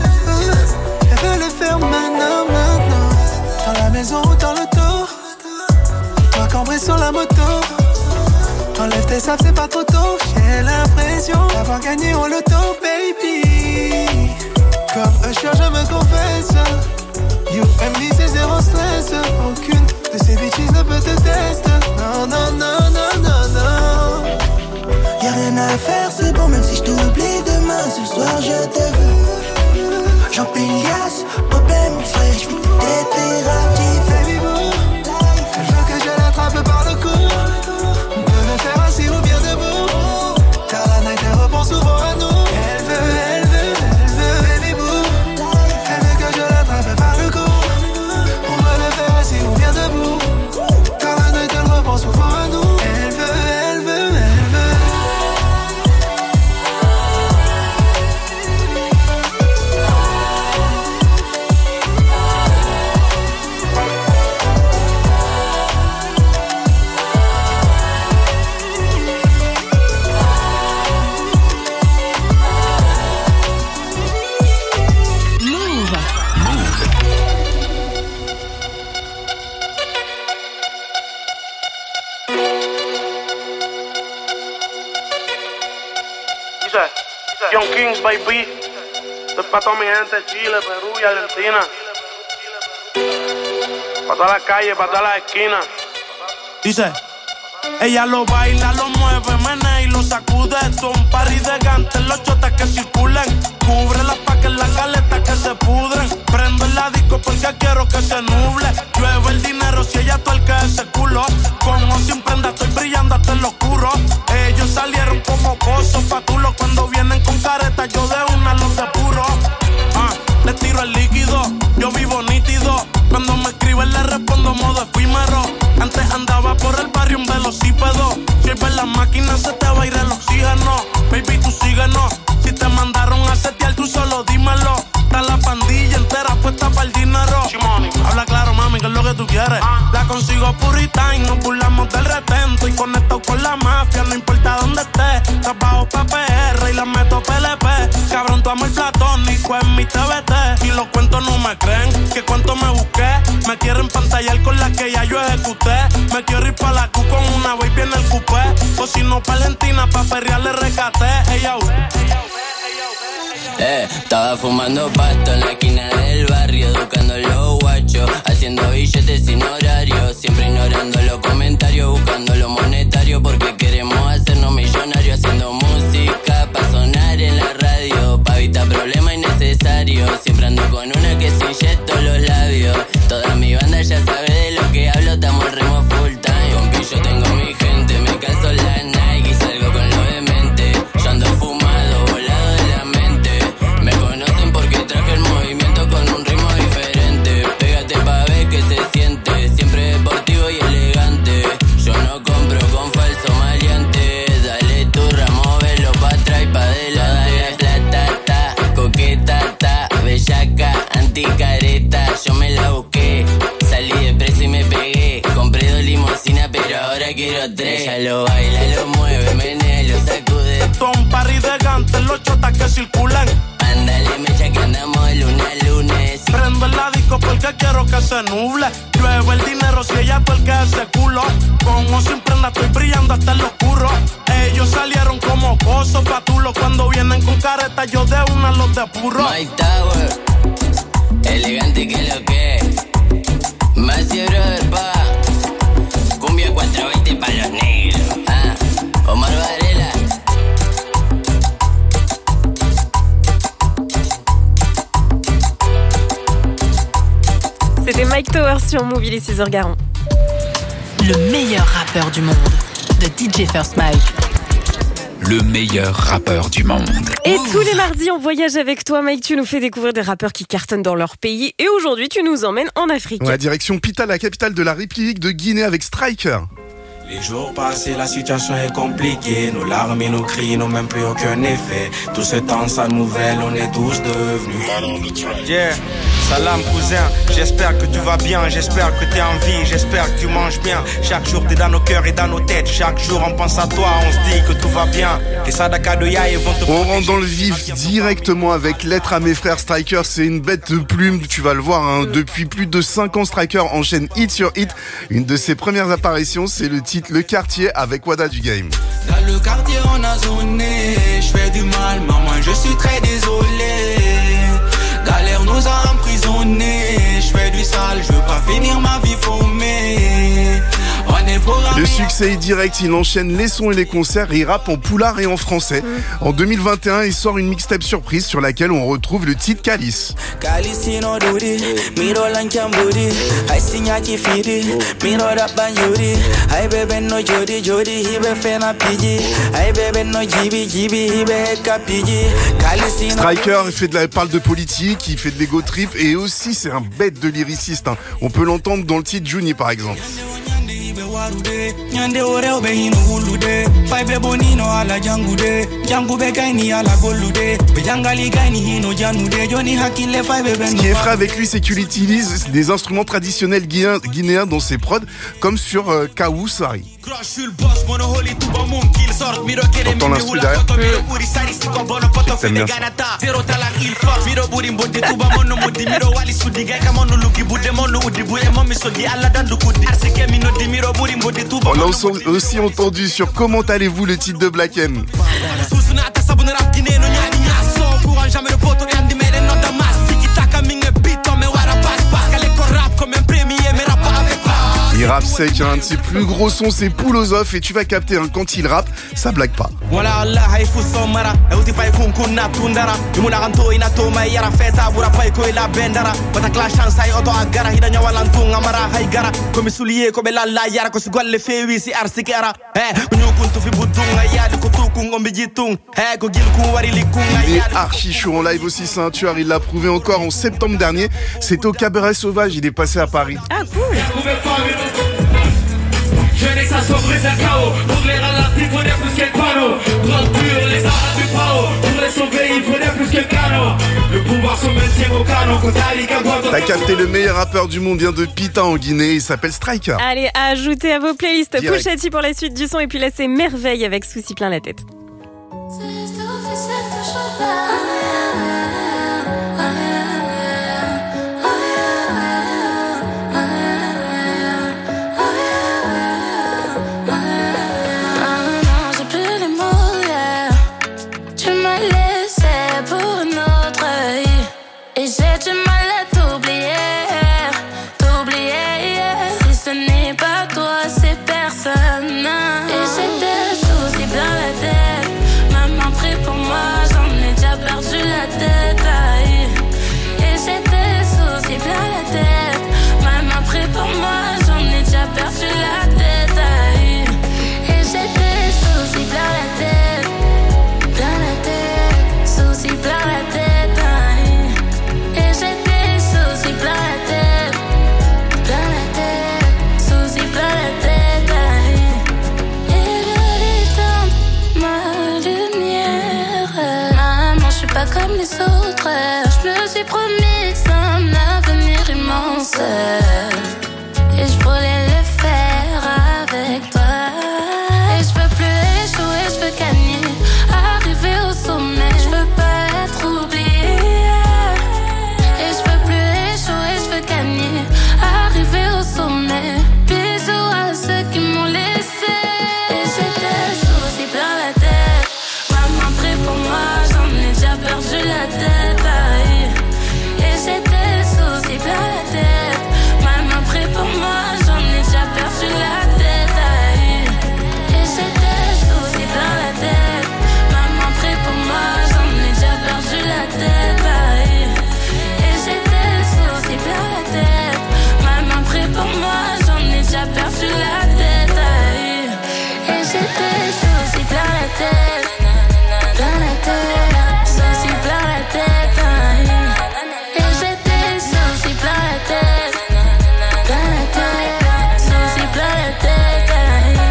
Elle veut le faire maintenant, maintenant. Dans la maison ou dans le dos. Toi cambré sur la moto. Enlève tes sables, c'est pas trop tôt. J'ai l'impression d'avoir gagné au loto, baby. Comme Usher, je me confesse. You and me, c'est zéro stress. Aucune de ces bitches ne peut te tester. Non, non, non, non, non, non. Y'a rien à faire, c'est bon, même si je t'oublie demain. Ce soir, je te veux. Jean Pélias, problème frais, je vais te détruire à petit baby boo. Elle veut que je l'attrape par le cou. On peut le faire assis ou bien debout. Car la night, elle reprend souvent à nous. Elle veut, elle veut, elle veut, baby boo. Elle veut que je l'attrape par le cou. On peut le faire assis ou bien debout. Car la night, elle reprend souvent à nous. Elle veut, elle veut, elle veut. Young Kings, baby. Esto es para toda mi gente de Chile, Perú y Argentina. Para todas las calles, para todas las esquinas. Dice, ella lo baila, lo mueve, menea y lo sacude. Esto es un party de gantes, los chotas que circulen. Cúbrelas pa' que las galetas que se pudren. Prendo el disco porque quiero que se nuble. Llueve el dinero si ella tuerca ese culo. Con o sin prenda estoy brillando hasta el oscuro. Ellos salieron como pozos patulos. Cuando vienen con careta yo de una los depuro. Ah, le tiro el líquido, yo vivo nítido. Cuando me escriben le respondo modo efímero. Antes andaba por el barrio un velocípedo. Si ves la máquina se te va a ir el oxígeno. Baby, tú síguenos. Si te mandaron a setear, tú solo dímelo. Está la pandilla entera puesta para el dinero. Habla claro, mami, que es lo que tú quieres. La consigo purita y nos burlamos del retento. Y conecto con la mafia, no importa dónde esté. Trabajo pa' P R y la meto P L P. Cabrón, tu amor platónico en mi T V T. Y los cuentos no me creen, que cuánto me busqué. Me quieren pantallar con la que ya yo ejecuté. Me quiero ir pa' la Q con una baby en el coupé. O si no, Valentina, pa' perrearle rescaté. Ella, Eh, estaba fumando pasto en la esquina del barrio, educando a los guachos, haciendo billetes sin horario, siempre ignorando los comentarios, buscando lo monetario, porque queremos hacernos millonarios, haciendo música pa' sonar en la radio, pa' evitar problemas innecesarios, siempre ando con una que se inyecto los labios, toda mi banda ya sabe de lo que hablo, estamos en remo full time, con que yo tengo mi gente, me calzo la Nike y salgo con lo demente, yo ando fumado, volado de la mente. Me conocen porque traje el movimiento con un ritmo diferente. Pégate pa' ver que se siente, siempre deportivo y elegante. Yo no compro con falso maleante. Dale tu ramo, velo pa' atrás y pa' adelante. Plata, ta, coqueta, ta, bellaca, anticareta. Yo me la busqué, salí de preso y me pegué. Compré dos limusinas pero ahora quiero tres. Ella lo baila, lo mueve, menea, lo sacude. Esto es un party de gantes, los chotas que circulan. Ándale, mecha que andamos de lunes a lunes. Prendo el disco porque quiero que se nuble. Llueve el dinero si ella tuerca ese culo. Con o sin prenda estoy brillando hasta el oscuro. Ellos salieron como pozos patulos. Cuando vienen con careta yo de una los depuro. My Tower, elegante que lo que. Masi brother pa. Cumbia cuatrocientos veinte pa' los negros. Ah, Omar Varela. C'était Mike Towers sur Move, il est six heures quarante. Le meilleur rappeur du monde, de D J First Mike. Le meilleur rappeur du monde. Et tous les mardis, on voyage avec toi, Mike. Tu nous fais découvrir des rappeurs qui cartonnent dans leur pays. Et aujourd'hui, tu nous emmènes en Afrique. Ouais, direction Pita, la capitale de la République de Guinée, avec Striker. Les jours passés, la situation est compliquée. Nos larmes et nos cris n'ont même plus aucun effet. Tout ce temps sans nouvelles, on est tous devenus. Yeah, salam cousin, j'espère que tu vas bien, j'espère que t'es en vie, j'espère que tu manges bien. Chaque jour t'es dans nos cœurs et dans nos têtes, chaque jour on pense à toi, on se dit que tout va bien. Les sadaka de Yaï vont te... On rentre dans le vif directement avec Lettre à mes frères. Striker, c'est une bête de plume, tu vas le voir, hein. Depuis plus de cinq ans, Striker enchaîne hit sur hit. Une de ses premières apparitions, c'est le titre Le Quartier avec Wada du Game. Dans le quartier on a zoné, je fais du mal, maman, je suis très désolé. Galère nous a emprisonnés, je fais du sale, je veux pas finir ma vie paumée. Le succès est direct, il enchaîne les sons et les concerts et il rappe en poulard et en français. Mmh. En deux mille vingt et un, il sort une mixtape surprise sur laquelle on retrouve le titre Calice. Striker fait de la, parle de politique, il fait de l'ego trip et aussi c'est un bête de lyriciste. Hein. On peut l'entendre dans le titre Juni par exemple. Nyande oreo be hino hulude Fai be bonino ala jangude Jangu be kaini ala golude Be jangali kaini hino janude Joni hakile fai be ben. Ce qui est frais avec lui, c'est qu'il utilise des instruments traditionnels guinéens, guinéens dans ses prods, comme sur euh, Kawu Sari. Dans l'instru derrière. T'aimes bien ça. On l'a aussi entendu sur Comment allez-vous, le titre de Black M. rappe sec, un de ses plus gros sons, c'est Poulosoph, et tu vas capter, hein, quand il rappe, ça blague pas. Voilà Allah haifu somara Euti pai kun kun na tundara Imuna kanto ina to mai yara feta bura pai ko ila bendara Bata clash chance ai oto agara hidanya walantung amara haigara Komi suliye ko belalla yara ko sugolle fewi si arsikera Eh kunyu kuntu fi budunga yali ko tukung ombi jitung Eh ko gil ku wari likung Il est archi chaud en live aussi, c'est un tueur, il l'a prouvé encore en septembre dernier. C'était au Cabaret Sauvage, il est passé à Paris. Ah cool. Je n'ai que ça soit brisé à chaos. Pour les ralentir, il faudrait plus qu'un panneau. Drogue pure, les armes du pao. Pour les sauver, il faudrait plus qu'un canon. Le pouvoir se maintient au canon. T'as capté, le meilleur rappeur du monde vient de Pita en Guinée, il s'appelle Striker. Allez, ajoutez à vos playlists Direct. Pusha T pour la suite du son, et puis là c'est Merveille avec Souci plein la tête. Et je voulais le faire avec toi. Et je veux plus échouer, je veux gagner, arriver au sommet. Je veux pas être oublié. Et je veux plus échouer, je veux gagner, arriver au sommet. Bisous à ceux qui m'ont laissé. Et j'étais souci plein la tête. Maman prie pour moi, j'en ai déjà perdu la tête. Aïe. Et j'étais souci plein la tête. Maman prie pour moi, j'en ai déjà perdu la tête. Aïe. Et j'étais souci plein la tête. Maman prie pour moi, j'en ai déjà perdu la tête. Aïe. Et j'étais souci plein la tête. Maman prie pour moi, j'en ai déjà perdu la tête. Aïe. Et j'étais souci plein la tête. Plein la tête. Souci plein la tête. Aïe. Et j'étais souci plein la tête. Plein la tête. Souci plein la tête. Aïe.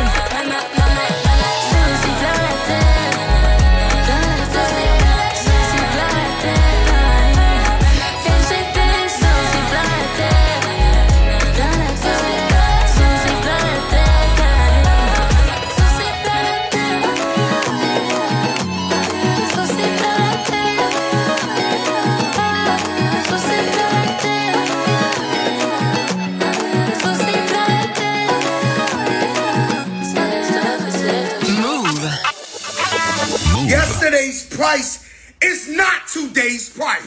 Souci plein la tête. Plein la tête. Souci plein la tête. Aïe. Et j'étais souci plein la tête. Plein la tête. Souci plein la tête. Aïe. Souci plein la tête. Souci plein la tête. Souci plein la tête. Souci plein la tête. Move. Yesterday's price is not today's price.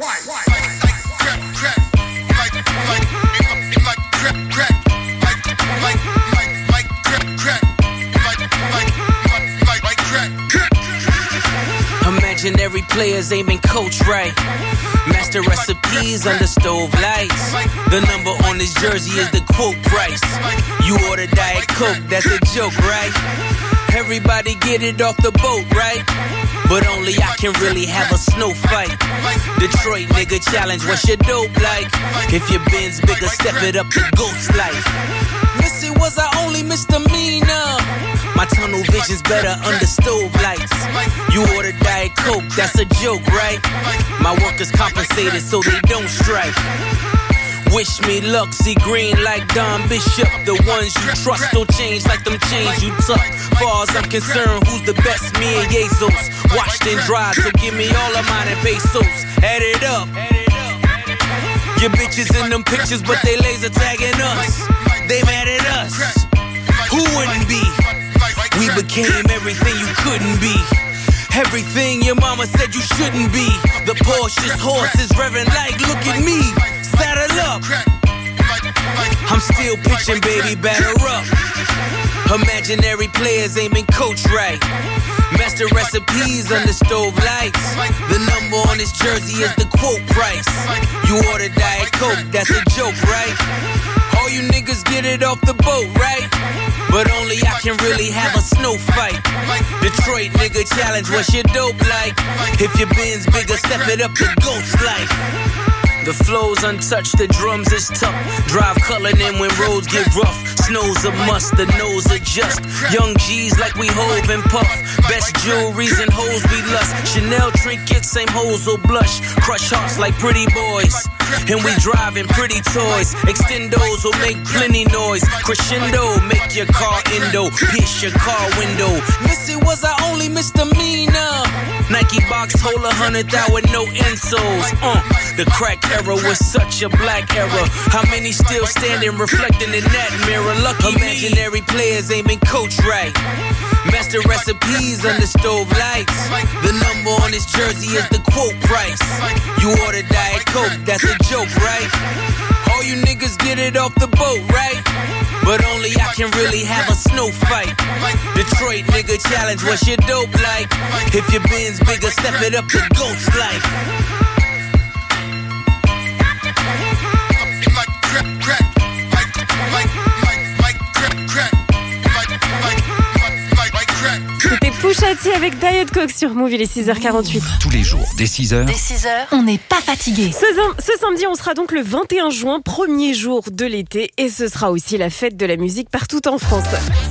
Imaginary players aiming coach right. Master recipes under stove lights. The number on this jersey is the quote price. You order Diet Coke, that's a joke, right? Everybody get it off the boat, right? But only I can really have a snow fight. Detroit nigga challenge, what's your dope like? If your bin's bigger, step it up to ghost life. Missy, was I only misdemeanor? My tunnel vision's better under stove lights. You order Diet Coke, that's a joke, right? My workers compensated so they don't strike. Wish me luck, see green like Don Bishop. The ones you trust don't change like them chains you tuck. Far as I'm concerned, who's the best? Me and Jesus. Washed and dried, so give me all of mine in pesos. Add it up. Your bitches in them pictures, but they laser tagging us. They mad at us. Who wouldn't be? We became everything you couldn't be. Everything your mama said you shouldn't be. The Porsche's horse is revving like, look at me. Saddle up. I'm still pitching, baby, batter up. Imaginary players aiming coach right. Master recipes under stove lights. The number on his jersey is the quote price. You order Diet Coke, that's a joke, right? All you niggas get it off the boat, right? But only I can really have a snow fight. Detroit nigga challenge, what's your dope like? If your bin's bigger, step it up to ghost life. The flow's untouched, the drums is tough. Drive Cullinan when roads get rough. Snow's a must, the nose adjust. Young G's like we Hove and Puff. Best jewelries and hoes we lust. Chanel trinkets, same hoes will blush. Crush hearts like pretty boys. And we driving pretty toys. Extendos will make plenty noise. Crescendo, make your car endo. Pierce your car window. Missy was our only misdemeanor. Nike box hold a hundred out with no insoles. Uh, the crack era was such a black era. How many still standing reflecting in that mirror? Lucky imaginary players aiming coach right. Master recipes under stove lights. The number on his jersey is the quote price. You order Diet Coke, that's a joke, right? All you niggas get it off the boat, right? But only I can really have a snow fight. Detroit nigga challenge, what's your dope like? If your bin's bigger, step it up to ghost life. C'était Pusha T avec Diet Coke sur Move, il est six heures quarante-huit. Tous les jours, dès six heures. Dès six heures, on n'est pas fatigué. Ce, ce samedi, on sera donc le vingt et un juin, premier jour de l'été, et ce sera aussi la fête de la musique partout en France.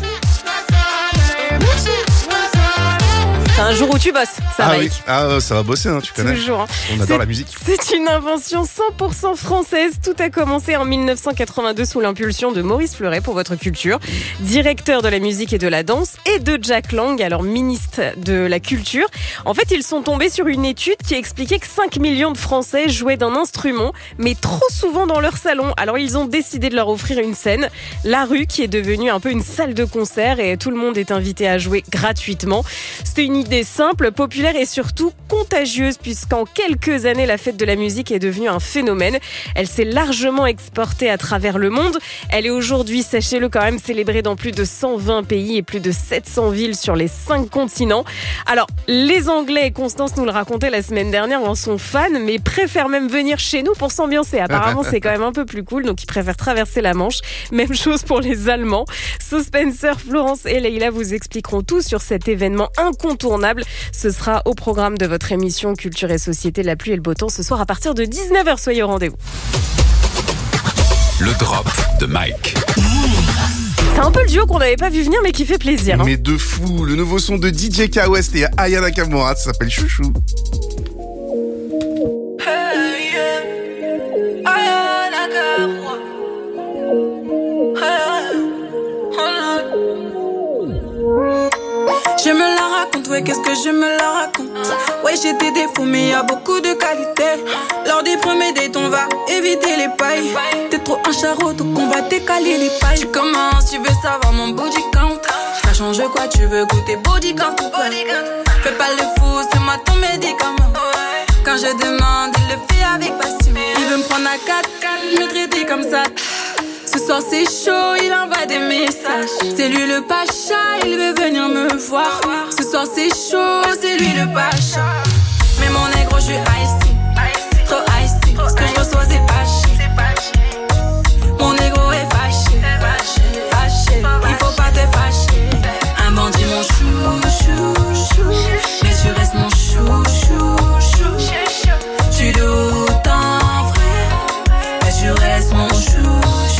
C'est un jour où tu bosses, ça ah va. Oui. Ah, ça va bosser, hein, tu connais. Toujours. Hein. On adore la musique. C'est une invention cent pour cent française. Tout a commencé en mille neuf cent quatre-vingt-deux sous l'impulsion de Maurice Fleuret pour votre culture, directeur de la musique et de la danse, et de Jack Lang, alors ministre de la Culture. En fait, ils sont tombés sur une étude qui expliquait que cinq millions de Français jouaient d'un instrument, mais trop souvent dans leur salon. Alors, ils ont décidé de leur offrir une scène, la rue, qui est devenue un peu une salle de concert, et tout le monde est invité à jouer gratuitement. C'était une idée simple, populaire et surtout contagieuse, puisqu'en quelques années, la fête de la musique est devenue un phénomène. Elle s'est largement exportée à travers le monde. Elle est aujourd'hui, sachez-le quand même, célébrée dans plus de cent vingt pays et plus de sept cents villes sur les cinq continents. Alors, les Anglais, et Constance nous le racontait la semaine dernière, en sont fans, mais préfèrent même venir chez nous pour s'ambiancer. Apparemment, c'est quand même un peu plus cool, donc ils préfèrent traverser la Manche. Même chose pour les Allemands. So Spencer, Florence et Leïla vous expliqueront tout sur cet événement incontournable. Ce sera au programme de votre émission Culture et Société, la pluie et le beau temps, ce soir à partir de dix-neuf heures. Soyez au rendez-vous. Le drop de Mike. C'est un peu le duo qu'on n'avait pas vu venir mais qui fait plaisir. Hein. Mais de fou, le nouveau son de D J K West et Aya Nakamura, ça s'appelle Chouchou. Hey, yeah. Aya Nakamura. Je me la raconte, ouais, qu'est-ce que je me la raconte. Ouais, j'ai des défauts, mais y a beaucoup de qualités. Lors des premiers dates, on va éviter les pailles. T'es trop un charreau, donc on va décaler les pailles. Tu commences, tu veux savoir mon body count. Ça change quoi, tu veux goûter body count ou quoi? Fais pas le fou, c'est moi ton médicament. Quand je demande, il le fait avec passion. Il veut me prendre à quatre, me traiter comme ça. Ce soir c'est chaud, il envoie des messages. C'est lui le pacha, il veut venir me voir. Ce soir c'est chaud, c'est lui le pacha. Mais mon négro, je suis icy, trop icy. Ce que je reçois c'est pas chier. Mon négro est fâché, fâché. Il faut pas te fâcher. Un bandit mon chou, chou, chou. Mais tu restes mon chou, chou, chou. Tu doutes en vrai, mais tu restes mon chou.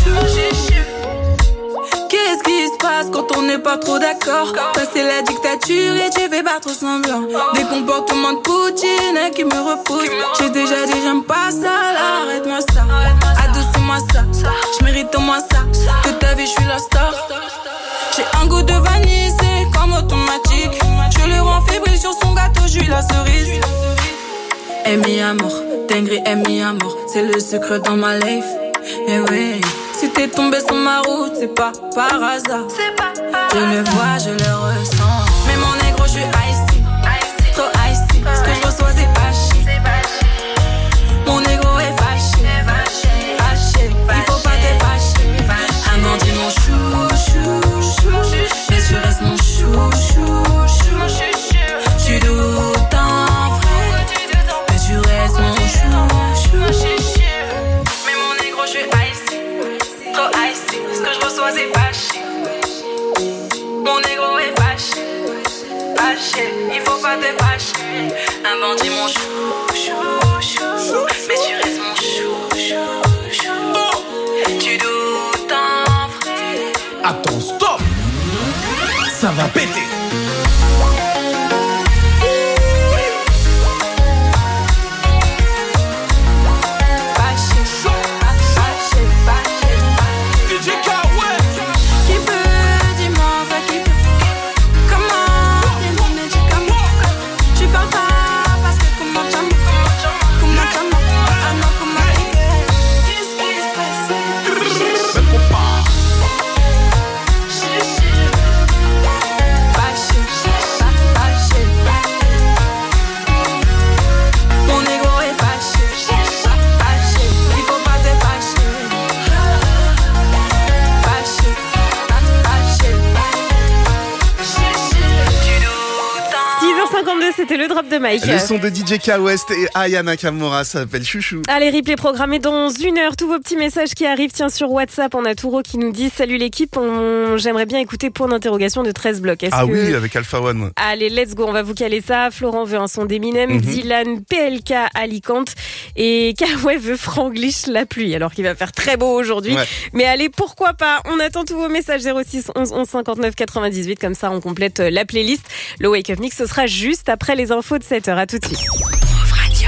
Qu'est-ce qui se passe quand on n'est pas trop d'accord? Passer la dictature et tu fais pas trop semblant. Des comportements de Poutine qui me repoussent. J'ai déjà dit j'aime pas ça, là arrête-moi ça. Adoucis-moi ça, je mérite au moins ça. Toute ta vie je suis la star. J'ai un goût de vanille, c'est comme automatique. Je le rends fébrile sur son gâteau, je suis la cerise. Et mi amour, dinguerie et mi amour, c'est le secret dans ma life. Et oui, si t'es tombé sur ma route, c'est pas par hasard. Je le vois, je le ressens. Mais mon négro, je suis icy, trop icy. Ce que je reçois, c'est pas chier. Mon négro est fâché, fâché. Il faut pas te fâcher. Mon négro est fâché, fâché, il faut pas te fâcher. Un bandit mon chou, chou, chou, mais tu restes mon chou, chou, chou. Tu doutes en vrai. Attends, stop! Ça va péter! C'était le drop de Mike. Le son de D J K West et Aya Nakamura, ça s'appelle Chouchou. Allez, replay programmé dans une heure. Tous vos petits messages qui arrivent. Tiens, sur WhatsApp, on a Touro qui nous dit: salut l'équipe, on... j'aimerais bien écouter point d'interrogation de treize blocs. Est-ce ah que... oui, avec Alpha One. Allez, let's go, on va vous caler ça. Florent veut un son d'Eminem, mm-hmm. Dylan, P L K, Alicante et Kawaii veut Franglish la pluie. Alors qu'il va faire très beau aujourd'hui. Ouais. Mais allez, pourquoi pas? On attend tous vos messages zéro six onze onze cinquante-neuf quatre-vingt-dix-huit. Comme ça, on complète la playlist. Le Wake Up Mix, ce sera juste après les infos de sept heures. À tout de suite. Move Radio.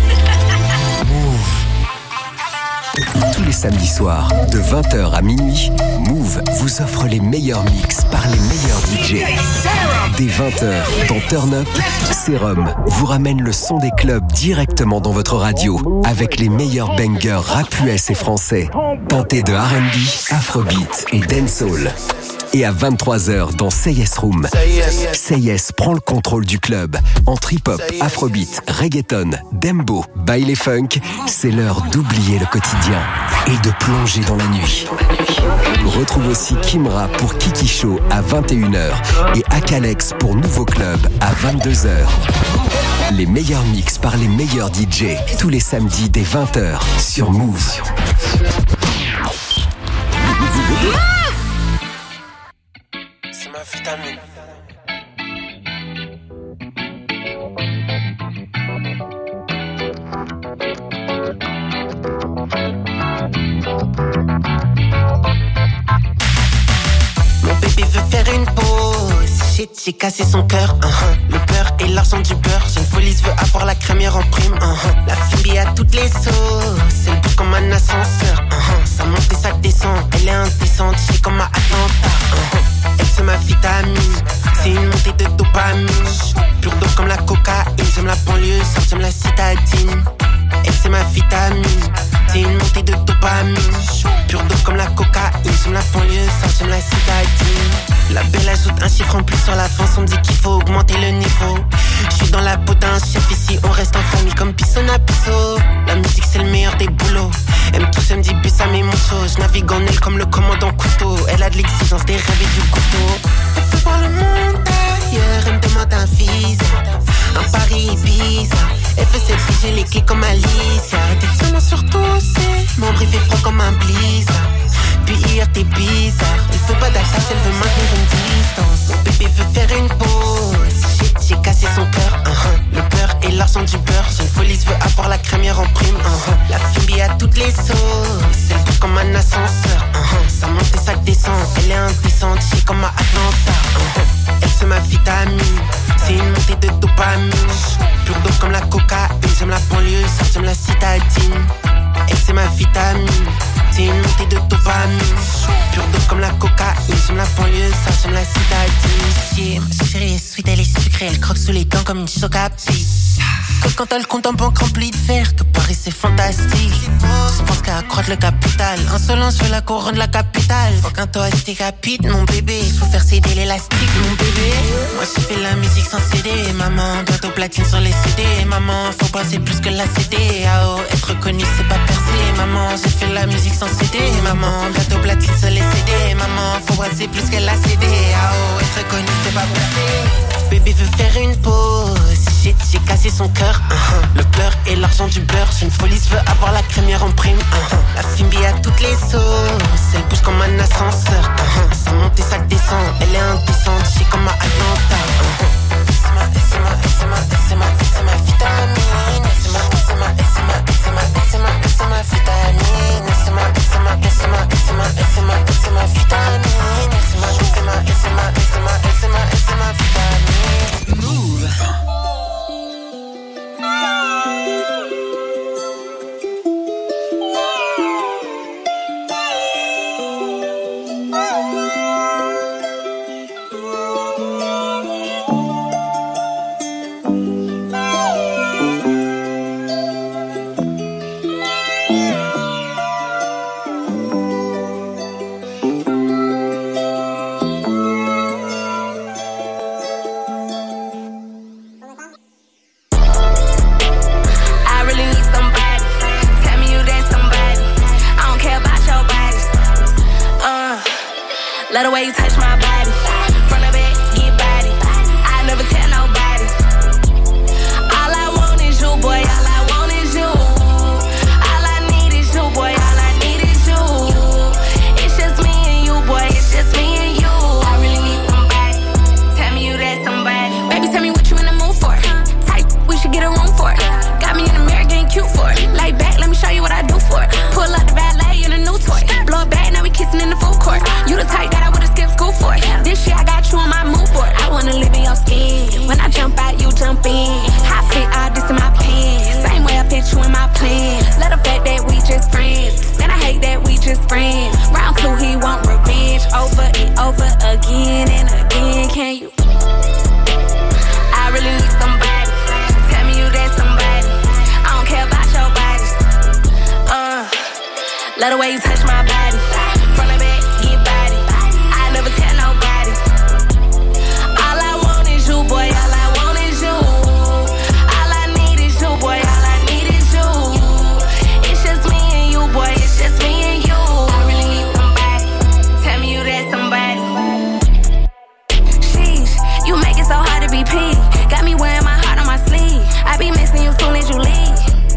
Move. Tous les samedis soirs, de vingt heures à minuit, Move vous offre les meilleurs mix par les meilleurs D J. Dès vingt heures, dans Turn Up, Serum vous ramène le son des clubs directement dans votre radio avec les meilleurs bangers rap U S et français, teintés de R and B, Afrobeat et Dancehall. Et à vingt-trois heures dans Say Yes Room, Say Yes prend le contrôle du club. En trip-hop, afrobeat, reggaeton, dembo, baile funk, c'est l'heure d'oublier le quotidien et de plonger dans la nuit. Retrouve aussi Kimra pour Kiki Show à vingt et une heures et Akalex pour Nouveau Club à vingt-deux heures. Les meilleurs mix par les meilleurs D J, tous les samedis dès vingt heures sur Move. C'est ma vitamine. Mon bébé veut faire une pause. Shit, j'ai cassé son cœur. Uh-huh. Le beurre et l'argent du beurre. J'ai une folie, veut avoir la crémière en prime. Uh-huh. La fille à toutes les sauces. Elle bouge comme un ascenseur. Uh-huh. Ça monte et ça descend. Elle est indécente, j'ai comme à Atlanta. Uh-huh. Elle c'est ma vitamine. C'est une montée de dopamine. Pure d'eau comme la cocaïne. J'aime la banlieue, ça j'aime la citadine. Elle c'est ma vitamine. C'est une montée de dopamine. Pure d'eau comme la cocaïne. J'aime la banlieue, ça j'aime la citadine. La belle ajoute un chiffre en plus sur la France. On me dit qu'il faut augmenter le niveau. Je suis dans la peau d'un chef ici. On reste en famille comme Pisson à Pisso. La musique c'est le meilleur des boulots. Elle me touche, elle me dit bus à mes motos. Je navigue en elle comme le commandant Cousteau. Elle a de l'exigence, des rêves et du couteau. Elle veut voir le monde ailleurs. Elle me demande un visa. Un Paris Ibiza. Elle veut s'être les clés comme Alicia. T'es tellement sur tout, c'est mon brief est froid comme un blizzard. Puis hier t'es bizarre. Elle veut pas d'attache, elle veut maintenir une distance. Mon bébé veut faire une pause. Shit, j'ai cassé son cœur. Uh-huh. Le beurre et l'argent du beurre. J'ai une folie, veut avoir la crémière en prime. Uh-huh. La fille à toutes les sauces. Elle bouge comme un ascenseur. Uh-huh. Ça monte et ça descend. Elle est indécente, j'ai comme à Atlanta. Uh-huh. Elle c'est ma vitamine. C'est une montée de dopamine. Pure d'eau comme la cocaïne. J'aime la banlieue, ça j'aime la citadine. Elle c'est ma vitamine. C'est une montée de dopamine. Pure d'eau comme la cocaïne. J'aime la banlieue, ça j'aime la citadine. Yeah, ma chérie est sweet, elle est sucrée. Elle croque sous les dents comme une chocapic. Que quand elle compte en banque remplie de verre. Que Paris c'est fantastique. Je pense qu'à accroître le capital. Insolence, je veux la couronne de la capitale. Faut qu'un toi est capite, mon bébé. Faut faire céder l'élastique, mon bébé. Moi j'ai fait la musique sans C D. Maman, bientôt platine sur les C D. Maman, faut passer plus que la C D. Ah oh, être reconnu c'est pas percer. Maman, j'ai fait la musique sans C D. Maman, bientôt platine sur les C D. Maman, faut passer plus que la C D. Ah oh, être reconnu c'est pas percer. Bébé veut faire une pause. Shit, j'ai cassé son cœur. Uh-huh. Le beurre et l'argent du beurre. J'ai une folie, veut avoir la crémière en prime. Uh-huh. La fille à toutes les sauces. Elle bouge comme un ascenseur. Uh-huh. Ça monte et ça descend. Elle est indécente, the way you touch my body. Front of it, get body. I never tell nobody. All I want is you, boy. All I want is you. All I need is you, boy. All I need is you. It's just me and you, boy. It's just me and you. I really need somebody. Tell me you that somebody. Baby, tell me what you in the mood for. Type, we should get a room for. Got me in the mirror getting cute for. Lay back, let me show you what I do for. Pull up the valet in a new toy. Blow it back, now we kissing in the food court. You the type that I would've skipped school for. This year I got you on my mood board. I wanna live in your skin. When I jump out, you jump in. I fit all this in my pants. Same way I fit you in my plans. Let the fact that we just friends. Then I hate that we just friends. Round two, he want revenge. Over and over again and again. Can you? I really need somebody. Tell me you that somebody. I don't care about your bodies. Uh, love the way you touch my body. Front of it, get body. I never tell nobody. All I want is you, boy. All I want is you. All I need is you, boy. All I need is you. It's just me and you, boy. It's just me and you. I really need somebody. Tell me you that somebody. Sheesh, you make it so hard to be P. Got me wearing my heart on my sleeve. I be missing you soon as you leave.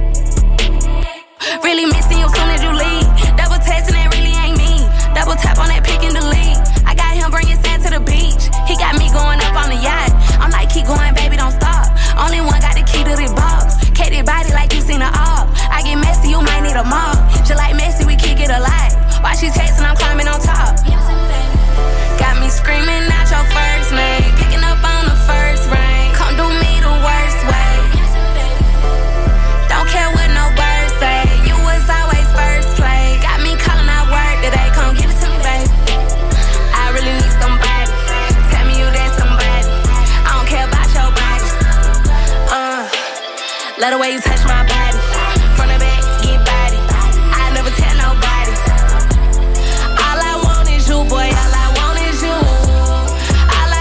Really missing you soon as you leave. Double texting, that really ain't me. Double tap on that pick and delete. I got him bringing sand to the beach. He got me going up on the yacht. I'm like, keep going, baby, don't stop. Only one got the key to the box. Katie body like you seen her up. I get messy, you might need a mop. Just like Messi, we kick it a lot. While she texting, I'm climbing on top. Got me screaming out your first name. Picking up on the first ring. Come do me the worst way. Don't care what no birds say. You was always first play. Got me calling out work today. Come give it to me, babe. I really need somebody. Tell me you that somebody. I don't care about your body. Uh, love the way you touch my